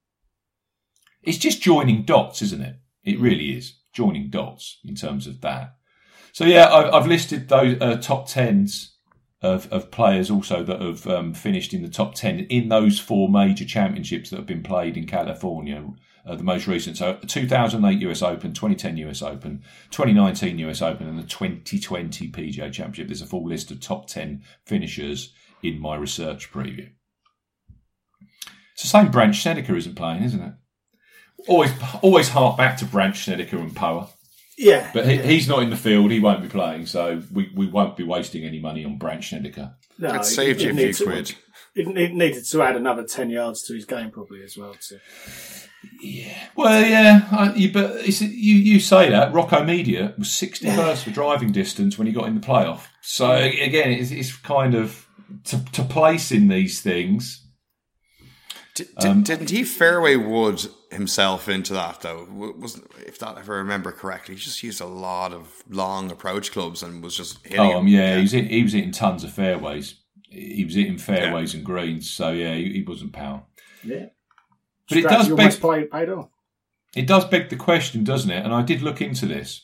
It's just joining dots, isn't it? It really is joining dots in terms of that. So yeah, I've listed those top 10s of players also that have finished in the top 10 in those 4 major championships that have been played in California. The most recent, so 2008 US Open, 2010 US Open, 2019 US Open, and the 2020 PGA Championship. There's a full list of top 10 finishers in my research preview. It's the same Brandt Snedeker isn't playing, isn't it? Always hark back to Brandt Snedeker and Poa. Yeah. But he's not in the field, he won't be playing, so we won't be wasting any money on Brandt Snedeker. No, It saved you a few quid. It needed to add another 10 yards to his game probably as well. Yeah. Well, yeah, but you say that. Rocco Media was 61st for driving distance when he got in the playoff. So, again, it's kind of to place in these things. Didn't he fairway wood himself into that, though? If that, if I remember correctly, he just used a lot of long approach clubs and was just hitting them. Yeah. He was hitting tons of fairways. He was hitting fairways and greens. So, yeah, he wasn't power. Yeah. But it does paid off. It does beg the question, doesn't it? And I did look into this.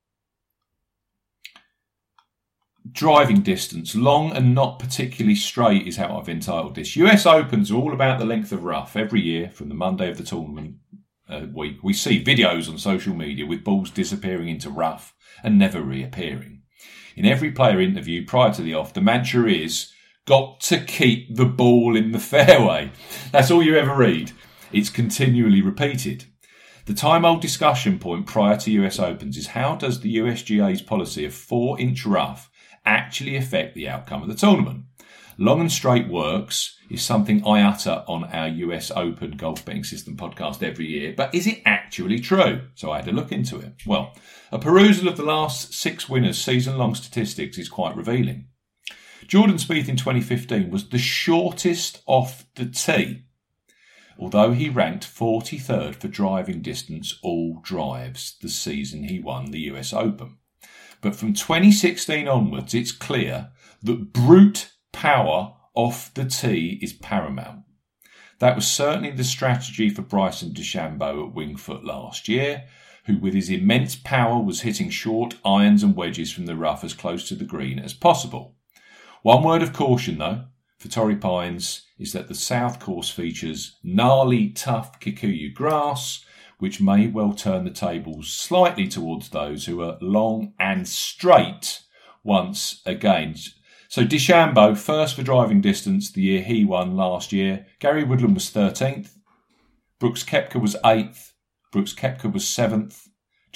Driving distance, long and not particularly straight, is how I've entitled this. US Opens are all about the length of rough. Every year, from the Monday of the tournament week, we see videos on social media with balls disappearing into rough and never reappearing. In every player interview prior to the off, the mantra is, got to keep the ball in the fairway. That's all you ever read. It's continually repeated. The time-old discussion point prior to US Opens is how does the USGA's policy of 4-inch rough actually affect the outcome of the tournament? Long and straight works is something I utter on our US Open Golf Betting System podcast every year, but is it actually true? So I had to look into it. Well, a perusal of the last 6 winners' season-long statistics is quite revealing. Jordan Spieth in 2015 was the shortest off the tee, although he ranked 43rd for driving distance all drives the season he won the US Open. But from 2016 onwards, it's clear that brute power off the tee is paramount. That was certainly the strategy for Bryson DeChambeau at Winged Foot last year, who with his immense power was hitting short irons and wedges from the rough as close to the green as possible. One word of caution, though, for Torrey Pines is that the South Course features gnarly, tough Kikuyu grass, which may well turn the tables slightly towards those who are long and straight once again. So DeChambeau, first for driving distance the year he won last year. Gary Woodland was 13th. Brooks Koepka was 8th. Brooks Koepka was 7th.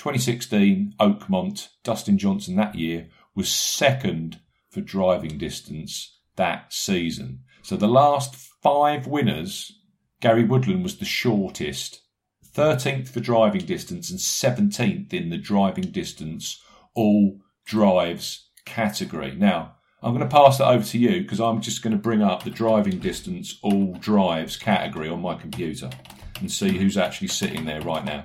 2016, Oakmont, Dustin Johnson that year was 2nd for driving distance that season. So the last 5 winners, Gary Woodland was the shortest, 13th for driving distance and 17th in the driving distance all drives category. Now, I'm going to pass that over to you because I'm just going to bring up the driving distance all drives category on my computer and see who's actually sitting there right now.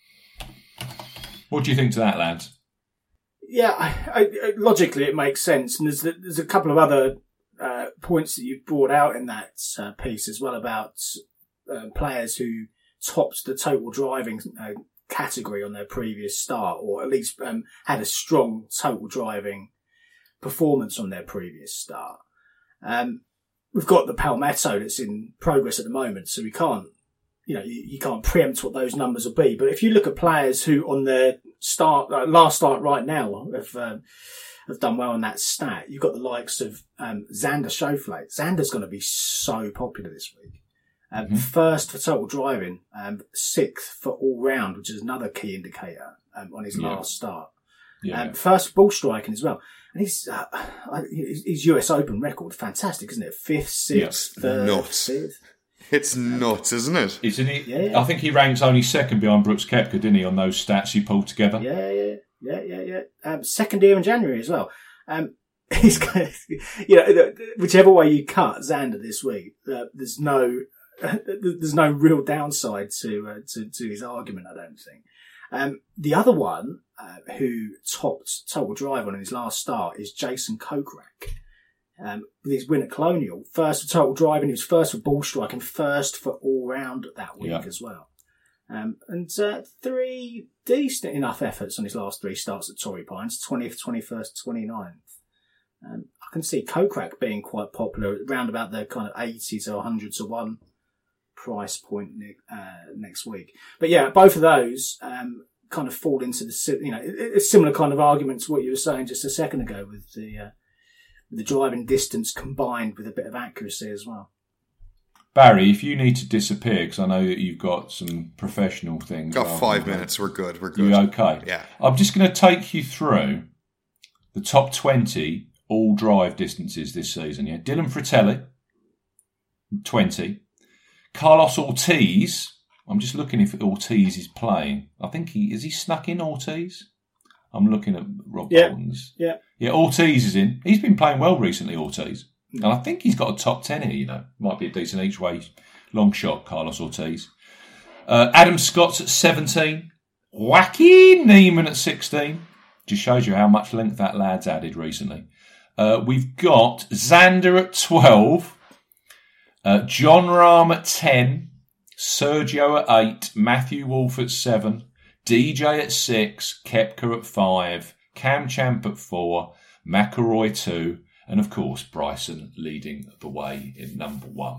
What do you think to that, lads? Yeah, I, logically it makes sense, and there's a couple of other points that you've brought out in that piece as well about players who topped the total driving category on their previous start, or at least had a strong total driving performance on their previous start. We've got the Palmetto that's in progress at the moment, so we can't, you can't preempt what those numbers will be. But if you look at players who on their last start right now have done well on that stat, you've got the likes of Xander Schauffele. Xander's going to be so popular this week. First for total driving, 6th for all round, which is another key indicator on his last start. Yeah. First for ball striking as well. And his US Open record, fantastic, isn't it? 5th, 6th, 3rd, nuts. 5th. It's nuts, isn't it? Isn't it? Yeah. I think he ranks only 2nd behind Brooks Koepka, didn't he, on those stats he pulled together? Yeah. Second year in January as well. He's going to, whichever way you cut Xander this week, there's no real downside to his argument, I don't think. The other one who topped total drive on his last start is Jason Kokrak. With his win at Colonial, first for total driving, he was first for ball striking, first for all round that week as well. And 3 decent enough efforts on his last 3 starts at Torrey Pines, 20th, 21st, 29th. I can see Kokrak being quite popular around about the kind of 80 to 100 to 1 price point next week. But yeah, both of those kind of fall into a similar kind of argument to what you were saying just a second ago with the driving distance combined with a bit of accuracy as well. Barry, if you need to disappear, because I know that you've got some professional things. Got 5 minutes. We're good. You okay? Yeah. I'm just going to take you through the top 20 all drive distances this season. Yeah, Dylan Fratelli, 20. Carlos Ortiz. I'm just looking if Ortiz is playing. I think he snuck in Ortiz. I'm looking at Rob Bolton's. Yeah. Yeah, Ortiz is in. He's been playing well recently, Ortiz. And I think he's got a top 10 here, Might be a decent each way long shot, Carlos Ortiz. Adam Scott's at 17. Wacky Neiman at 16. Just shows you how much length that lad's added recently. We've got Xander at 12. John Rahm at 10. Sergio at 8. Matthew Wolff at 7. DJ at 6. Koepka at 5. Cam Champ at 4. McIlroy 2. And, of course, Bryson leading the way in number 1.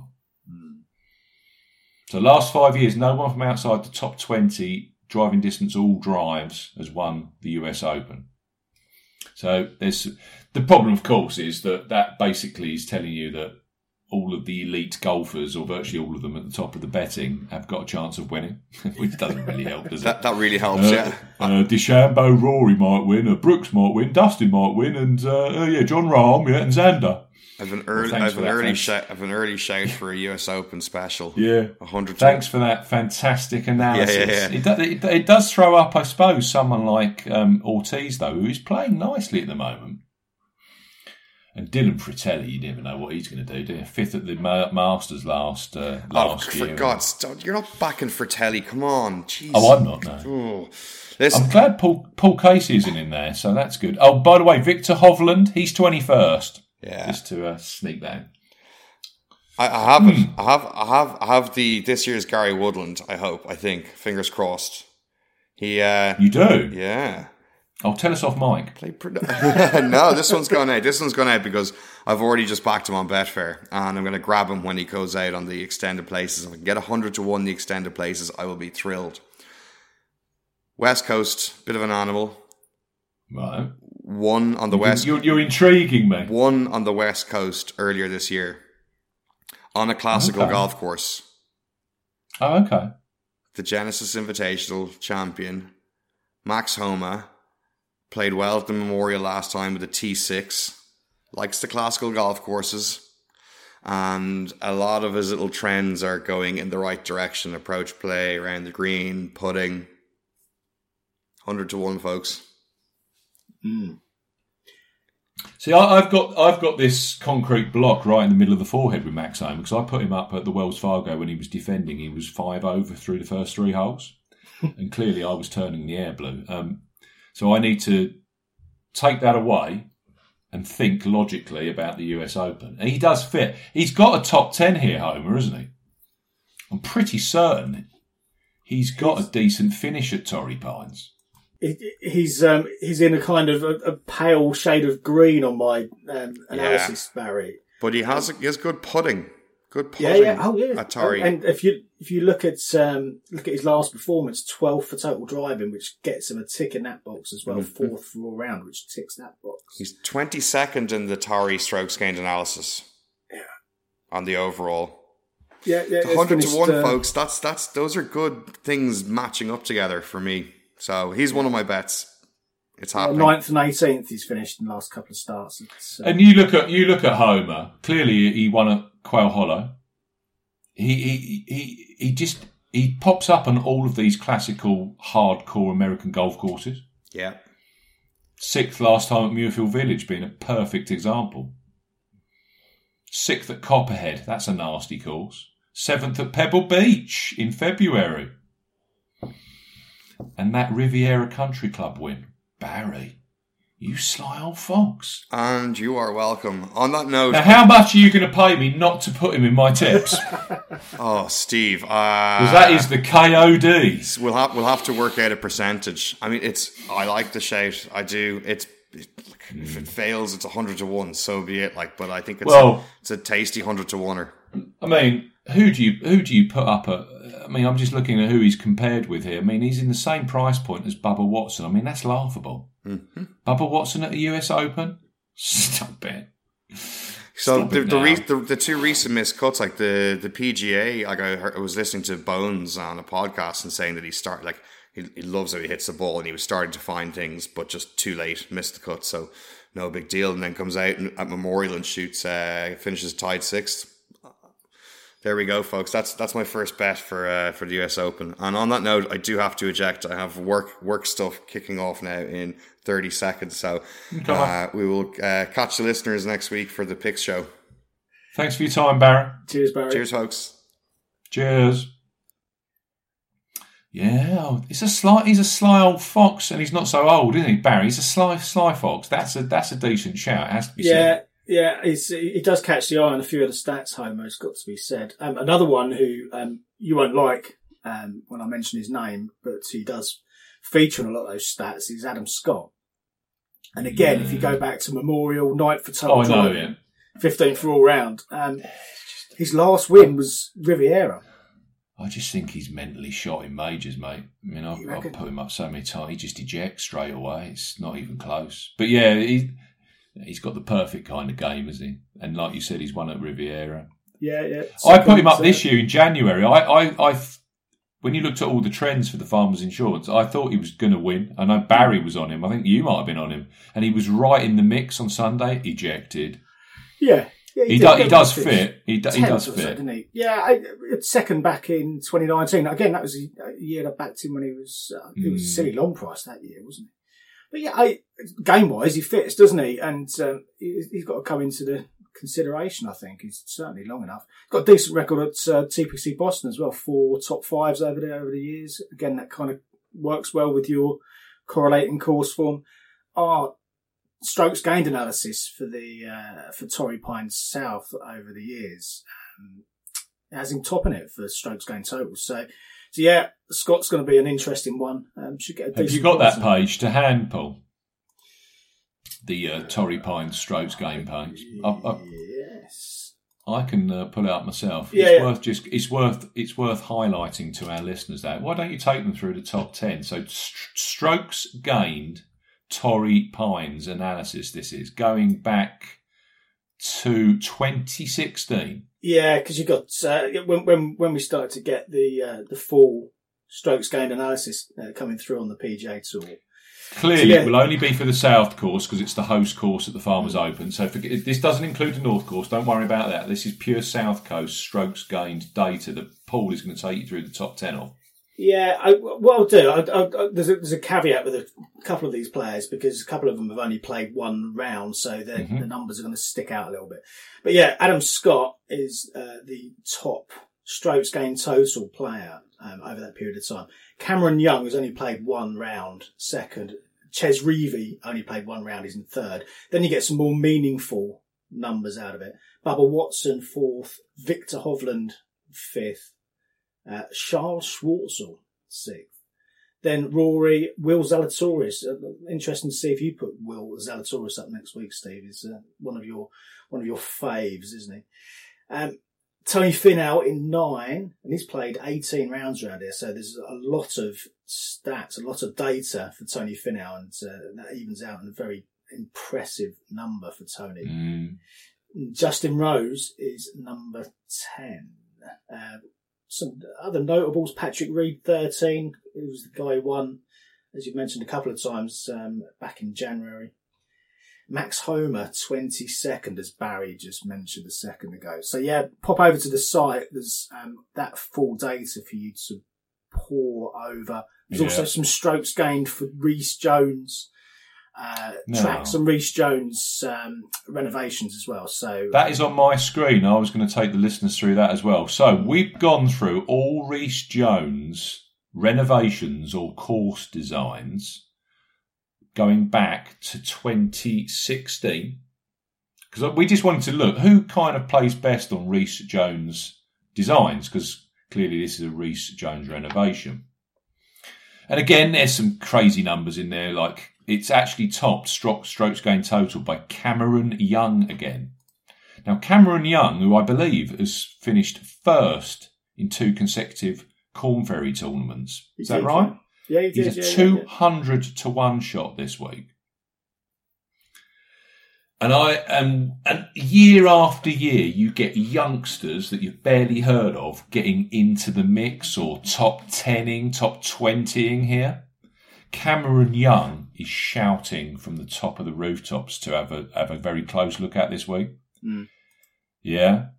So last 5 years, no one from outside the top 20 driving distance all drives has won the US Open. So the problem, of course, is that basically is telling you that all of the elite golfers, or virtually all of them at the top of the betting, have got a chance of winning, which doesn't really help, does it? That really helps, yeah. DeChambeau, Rory might win, Brooks might win, Dustin might win, and John Rahm, and Xander. I've an early shout for a US Open special. Yeah, 100. Thanks for that fantastic analysis. Yeah. It does throw up, I suppose, someone like Ortiz though, who's playing nicely at the moment. And Dylan Fratelli, you never know what he's going to do. Do you? 5th at the Masters last year. For God's sake, you're not backing Fratelli. Come on, jeez. Oh, I'm not. No. Oh. Listen. I'm glad Paul Casey isn't in there, so that's good. Oh, by the way, Victor Hovland, he's 21st. Yeah. Just to sneak that in. I have this year's Gary Woodland. I think. Fingers crossed. You do? Yeah. Oh, tell us off mic. No, this one's gone out. This one's gone out because I've already just backed him on Betfair, and I'm going to grab him when he goes out on the extended places. If I can get 100 to 1 the extended places, I will be thrilled. West Coast, bit of an animal. Right. One on the West. You're intriguing me. One on the West Coast earlier this year on a classical golf course. Oh, okay. The Genesis Invitational champion, Max Homa. Played well at the Memorial last time with a T6. Likes the classical golf courses. And a lot of his little trends are going in the right direction. Approach play, around the green, putting. 100 to 1, folks. See, I've got this concrete block right in the middle of the forehead with Max Homa, because I put him up at the Wells Fargo when he was defending. He was 5 over through the first 3 holes. And clearly I was turning the air blue. So I need to take that away and think logically about the US Open. And he does fit. He's got a top 10 here, Homer, isn't he? I'm pretty certain he's got a decent finish at Torrey Pines. He's in a kind of a pale shade of green on my analysis, Barry. But he has good putting. Good putting. At Torrey. And if you look at his last performance, 12th for total driving, which gets him a tick in that box as well. 4th for all round, which ticks that box. He's 22nd in the Torrey strokes gained analysis. Yeah. On the overall. Yeah. 100 to 1, folks. Those are good things matching up together for me. So he's one of my bets. It's happening. 9th and 18th he's finished in the last couple of starts. And you look at Homer. Clearly, he won at Quail Hollow. He pops up on all of these classical hardcore American golf courses. Yeah. 6th last time at Muirfield Village being a perfect example. 6th at Copperhead. That's a nasty course. 7th at Pebble Beach in February. And that Riviera Country Club win. Barry, you sly old fox. And you are welcome. On that note... Now, how much are you going to pay me not to put him in my tips? Oh, Steve. Because that is the KOD. We'll have to work out a percentage. I mean, I like the shout. I do. It's if it fails, it's 100-1. So be it. Like, but I think it's a tasty 100-1er. I mean, who do you put up at? I mean, I'm just looking at who he's compared with here. I mean, he's in the same price point as Bubba Watson. I mean, that's laughable. Mm-hmm. Bubba Watson at the US Open? Stop it. So the two recent missed cuts, like the PGA, like I was listening to Bones on a podcast and saying that he loves how he hits the ball and he was starting to find things, but just too late, missed the cut, so no big deal. And then comes out at Memorial and shoots, finishes tied 6th. There we go, folks. That's my first bet for the US Open. And on that note, I do have to eject. I have work stuff kicking off now in 30 seconds. So we will catch the listeners next week for the picks show. Thanks for your time, Barry. Cheers, Barry. Cheers, folks. Cheers. Yeah, he's a sly old fox, and he's not so old, isn't he, Barry? He's a sly fox. That's a decent shout. It has to be said. Yeah, he does catch the eye on a few of the stats, Homer, it's got to be said. Another one who you won't like when I mention his name, but he does feature in a lot of those stats, is Adam Scott. And again, if you go back to Memorial, 9th for total driving, 15th for all round, his last win was Riviera. I just think he's mentally shot in majors, mate. I mean, I've put him up so many times, he just ejects straight away. It's not even close. But yeah, he's got the perfect kind of game, isn't he? And like you said, he's won at Riviera. Yeah. I put him up this year in January. I when you looked at all the trends for the Farmers Insurance, I thought he was going to win. I know Barry was on him. I think you might have been on him. And he was right in the mix on Sunday, ejected. Yeah. He does fit. He does fit. So, didn't he? Yeah, second back in 2019. Again, that was a year I backed him when he was silly long price that year, wasn't he? But yeah, game-wise, he fits, doesn't he? And he's got to come into the consideration, I think. He's certainly long enough. Got a decent record at TPC Boston as well, 4 top 5s over the years. Again, that kind of works well with your correlating course form. Our strokes gained analysis for Torrey Pines South over the years has him topping it for strokes gained total. So yeah, Scott's going to be an interesting one. Should get a Have you got that page to hand, Paul? The Torrey Pines strokes gained page. Yes, I can pull it up myself. It's worth highlighting to our listeners that. Why don't you take them through the top 10? So strokes gained, Torrey Pines analysis. This is going back to 2016. Yeah, because you got when we started to get the full strokes gained analysis coming through on the PGA Tour. Clearly, it will only be for the South course because it's the host course at the Farmers Open. So this doesn't include the North course. Don't worry about that. This is pure South Coast strokes gained data that Paul is going to take you through the top 10 of. Yeah, what I'll do, there's a caveat with a couple of these players because a couple of them have only played one round, so the numbers are going to stick out a little bit. But yeah, Adam Scott is the top strokes gained total player over that period of time. Cameron Young has only played one round, second. Ches Reavie only played one round, he's in third. Then you get some more meaningful numbers out of it. Bubba Watson, fourth. Victor Hovland, fifth. Charles Schwartzel, sixth. Then Rory, Will Zalatoris. Interesting to see if you put Will Zalatoris up next week, Steve. He's one of your faves, isn't he? Tony Finau in 9, and he's played 18 rounds around here. So there's a lot of stats, a lot of data for Tony Finau, and that evens out in a very impressive number for Tony. Justin Rose is number 10. Some other notables, Patrick Reed, 13. He was the guy who won, as you mentioned a couple of times, back in January. Max Homer, 22nd, as Barry just mentioned a second ago. So yeah, pop over to the site. There's that full data for you to pore over. There's also some strokes gained for Reece Jones. Tracks and Reece Jones renovations as well. So that is on my screen. I was going to take the listeners through that as well. So we've gone through all Reece Jones renovations or course designs going back to 2016 because we just wanted to look who kind of plays best on Reece Jones designs because clearly this is a Reece Jones renovation. And again, there's some crazy numbers in there like it's actually topped strokes gained total by Cameron Young again. Now, Cameron Young, who I believe has finished first in 2 consecutive Corn Ferry tournaments. Is that right? Yeah, he did. He's a 200 to 1 shot this week. And year after year, you get youngsters that you've barely heard of getting into the mix or top 10ing, top 20ing here. Cameron Young is shouting from the top of the rooftops to have a very close look at this week. Mm. Yeah.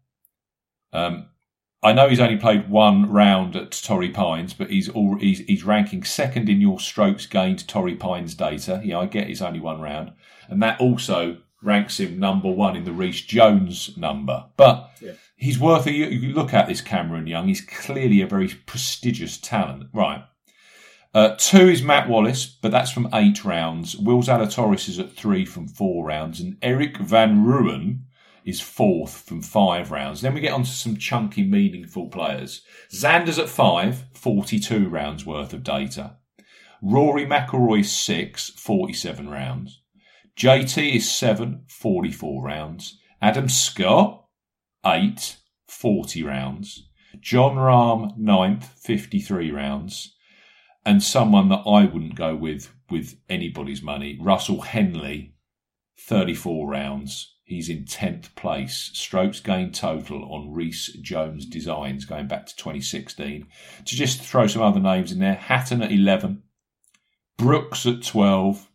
I know he's only played 1 round at Torrey Pines, but he's ranking second in your strokes gained Torrey Pines data. Yeah, I get it's only 1 round. And that also ranks him number 1 in the Reece Jones number. But he's worth you look at this Cameron Young. He's clearly a very prestigious talent. Right. 2 is Matt Wallace, but that's from 8 rounds. Will Zalatoris is at 3 from 4 rounds. And Eric Van Rooyen is 4th from 5 rounds. Then we get on to some chunky, meaningful players. Xander's at 5, 42 rounds worth of data. Rory McIlroy 6, 47 rounds. JT is 7, 44 rounds. Adam Scott, 8, 40 rounds. John Rahm, 9th, 53 rounds. And someone that I wouldn't go with anybody's money, Russell Henley, 34 rounds. He's in 10th place. Strokes gained total on Reece Jones Designs going back to 2016. To just throw some other names in there, Hatton at 11. Brooks at 12.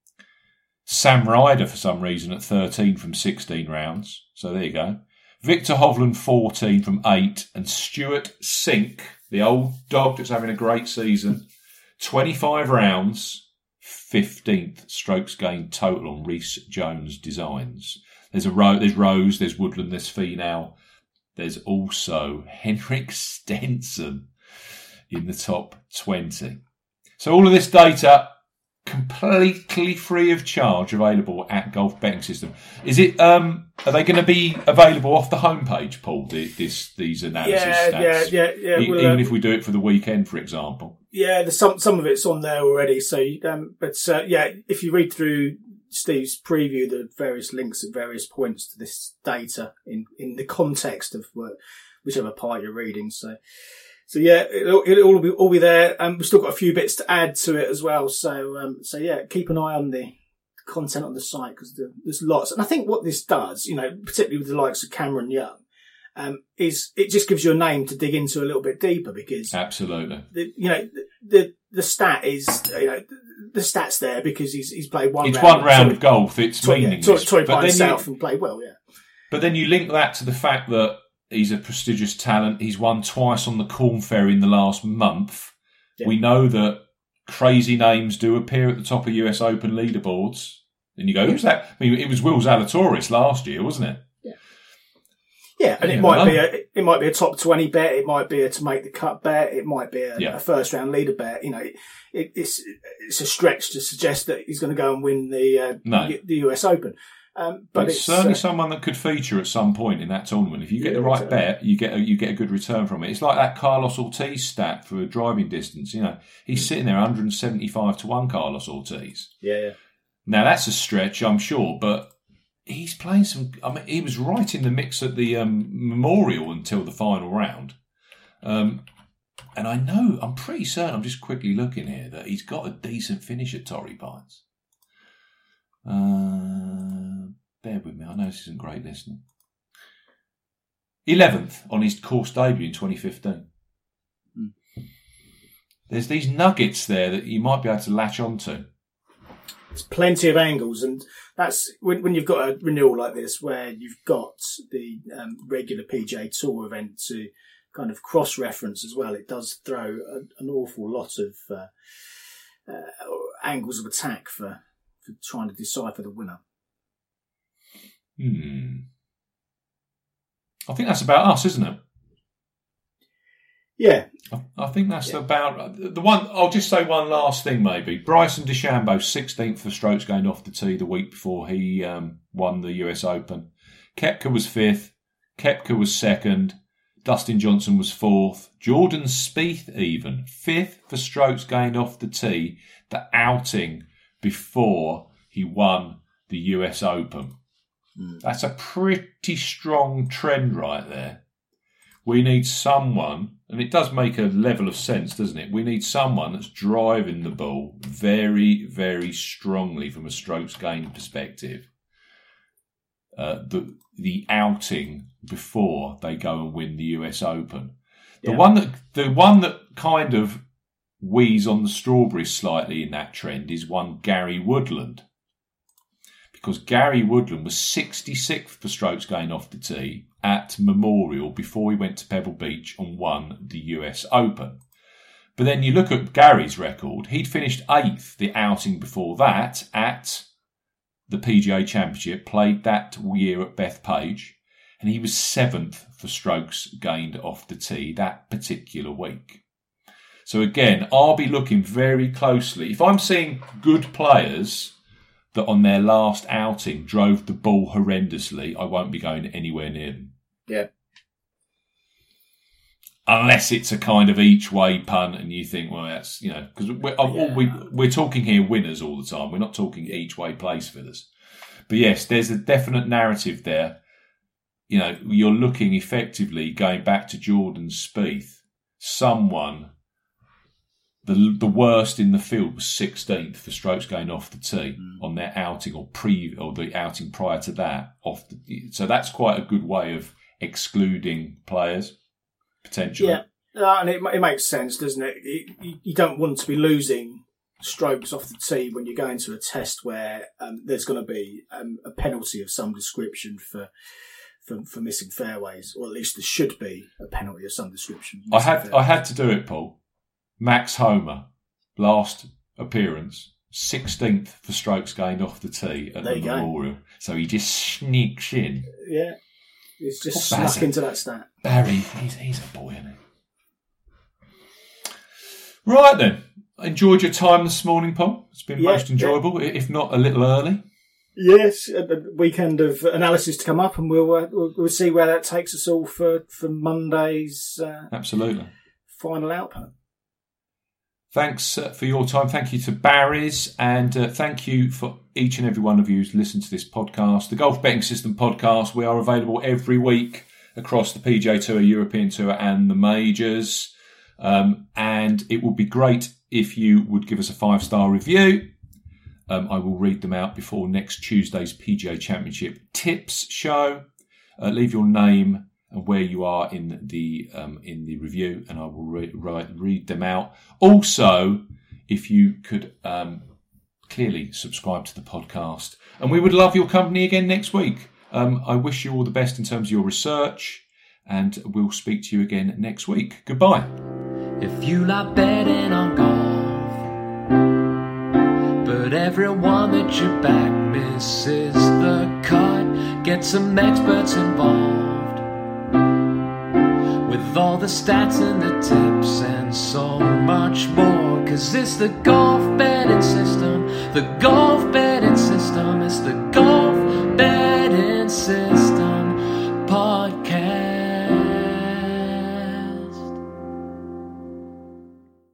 Sam Ryder, for some reason, at 13 from 16 rounds. So there you go. Victor Hovland, 14 from 8. And Stuart Sink, the old dog that's having a great season, 25 rounds, 15th strokes gained total on Reece Jones Designs. There's Rose, there's Woodland, there's Finau. There's also Henrik Stenson in the top 20. So all of this data completely free of charge, available at Golf Betting System. Is it? Are they going to be available off the homepage, Paul? These analysis stats. Yeah. Even if we do it for the weekend, for example. Yeah, there's some of it's on there already. So, if you read through Steve's preview, the various links at various points to this data in the context of whichever part you're reading. So yeah, it'll all be there. We've still got a few bits to add to it as well. So keep an eye on the content on the site because there's lots. And I think what this does, particularly with the likes of Cameron Young, is it just gives you a name to dig into a little bit deeper because absolutely, the stat is the stat's there because he's played one. It's round, 1 round of golf. It's meaningless. Torrey Pines South and played well. Yeah, but then you link that to the fact that he's a prestigious talent. He's won twice on the Corn Ferry in the last month. Yeah. We know that crazy names do appear at the top of US Open leaderboards. And you go, who's that? I mean, it was Will Zalatoris last year, wasn't it? Yeah, and it might be a top 20 bet. It might be a to make the cut bet. It might be a first round leader bet. It's a stretch to suggest that he's going to go and win the US Open. But it's certainly someone that could feature at some point in that tournament. If you get the right bet, you get a good return from it. It's like that Carlos Ortiz stat for driving distance. He's sitting there 175 to 1, Carlos Ortiz. Yeah. Now that's a stretch, I'm sure, but he's playing some. I mean, he was right in the mix at the Memorial until the final round. And I'm pretty certain. I'm just quickly looking here that he's got a decent finish at Torrey Pines. Bear with me, I know this isn't great listening. 11th on his course debut in 2015. There's these nuggets there that you might be able to latch onto. There's plenty of angles, and that's when you've got a renewal like this where you've got the regular PGA Tour event to kind of cross-reference as well. It does throw an awful lot of angles of attack for trying to decipher the winner. I think that's about us, isn't it? Yeah. I think that's about the one. I'll just say one last thing maybe. Bryson DeChambeau, 16th for strokes gained off the tee the week before he won the US Open. Koepka was 5th. Koepka was 2nd. Dustin Johnson was 4th. Jordan Spieth even 5th for strokes gained off the tee. The outing before he won the US Open. That's a pretty strong trend right there. We need someone, and it does make a level of sense, doesn't it? We need someone that's driving the ball very, very strongly from a strokes gained perspective. The outing before they go and win the US Open. The one that kind of wheeze on the strawberries slightly in that trend is one Gary Woodland. Because Gary Woodland was 66th for strokes gained off the tee at Memorial before he went to Pebble Beach and won the US Open. But then you look at Gary's record, he'd finished 8th the outing before that at the PGA Championship, played that year at Bethpage, and he was 7th for strokes gained off the tee that particular week. So again, I'll be looking very closely. If I'm seeing good players that on their last outing drove the ball horrendously, I won't be going anywhere near them. Yeah. Unless it's a kind of each way punt and you think, well, that's, because we're talking here winners all the time. We're not talking each way place fillers. But yes, there's a definite narrative there. You're looking effectively, going back to Jordan Spieth, someone, the worst in the field was 16th for strokes gained off the tee on their outing or the outing prior to that. So that's quite a good way of excluding players, potentially. Yeah, and it makes sense, doesn't it? You don't want to be losing strokes off the tee when you're going to a test where there's going to be a penalty of some description for missing fairways, or at least there should be a penalty of some description. I had to do it, Paul. Max Homer, last appearance, 16th for strokes gained off the tee at the Memorial. So he just sneaks in. Yeah, he's just snuck into that stat. Barry, he's a boy, isn't he? Right then, enjoyed your time this morning, Paul. It's been most enjoyable, if not a little early. Yes, a weekend of analysis to come up, and we'll see where that takes us all for Monday's absolutely final output. Thanks for your time. Thank you to Barry's, and thank you for each and every one of you who's listened to this podcast, the Golf Betting System podcast. We are available every week across the PGA Tour, European Tour, and the majors. And it would be great if you would give us a 5-star review. I will read them out before next Tuesday's PGA Championship tips show. Leave your name and where you are in the review, and I will read them out. Also, if you could clearly subscribe to the podcast, and we would love your company again next week. I wish you all the best in terms of your research, and we'll speak to you again next week. Goodbye. If you like betting on golf, but everyone that you back misses the cut, get some experts involved with all the stats and the tips and so much more. 'Cause it's the Golf Betting System. The Golf Betting System is the Golf Betting System.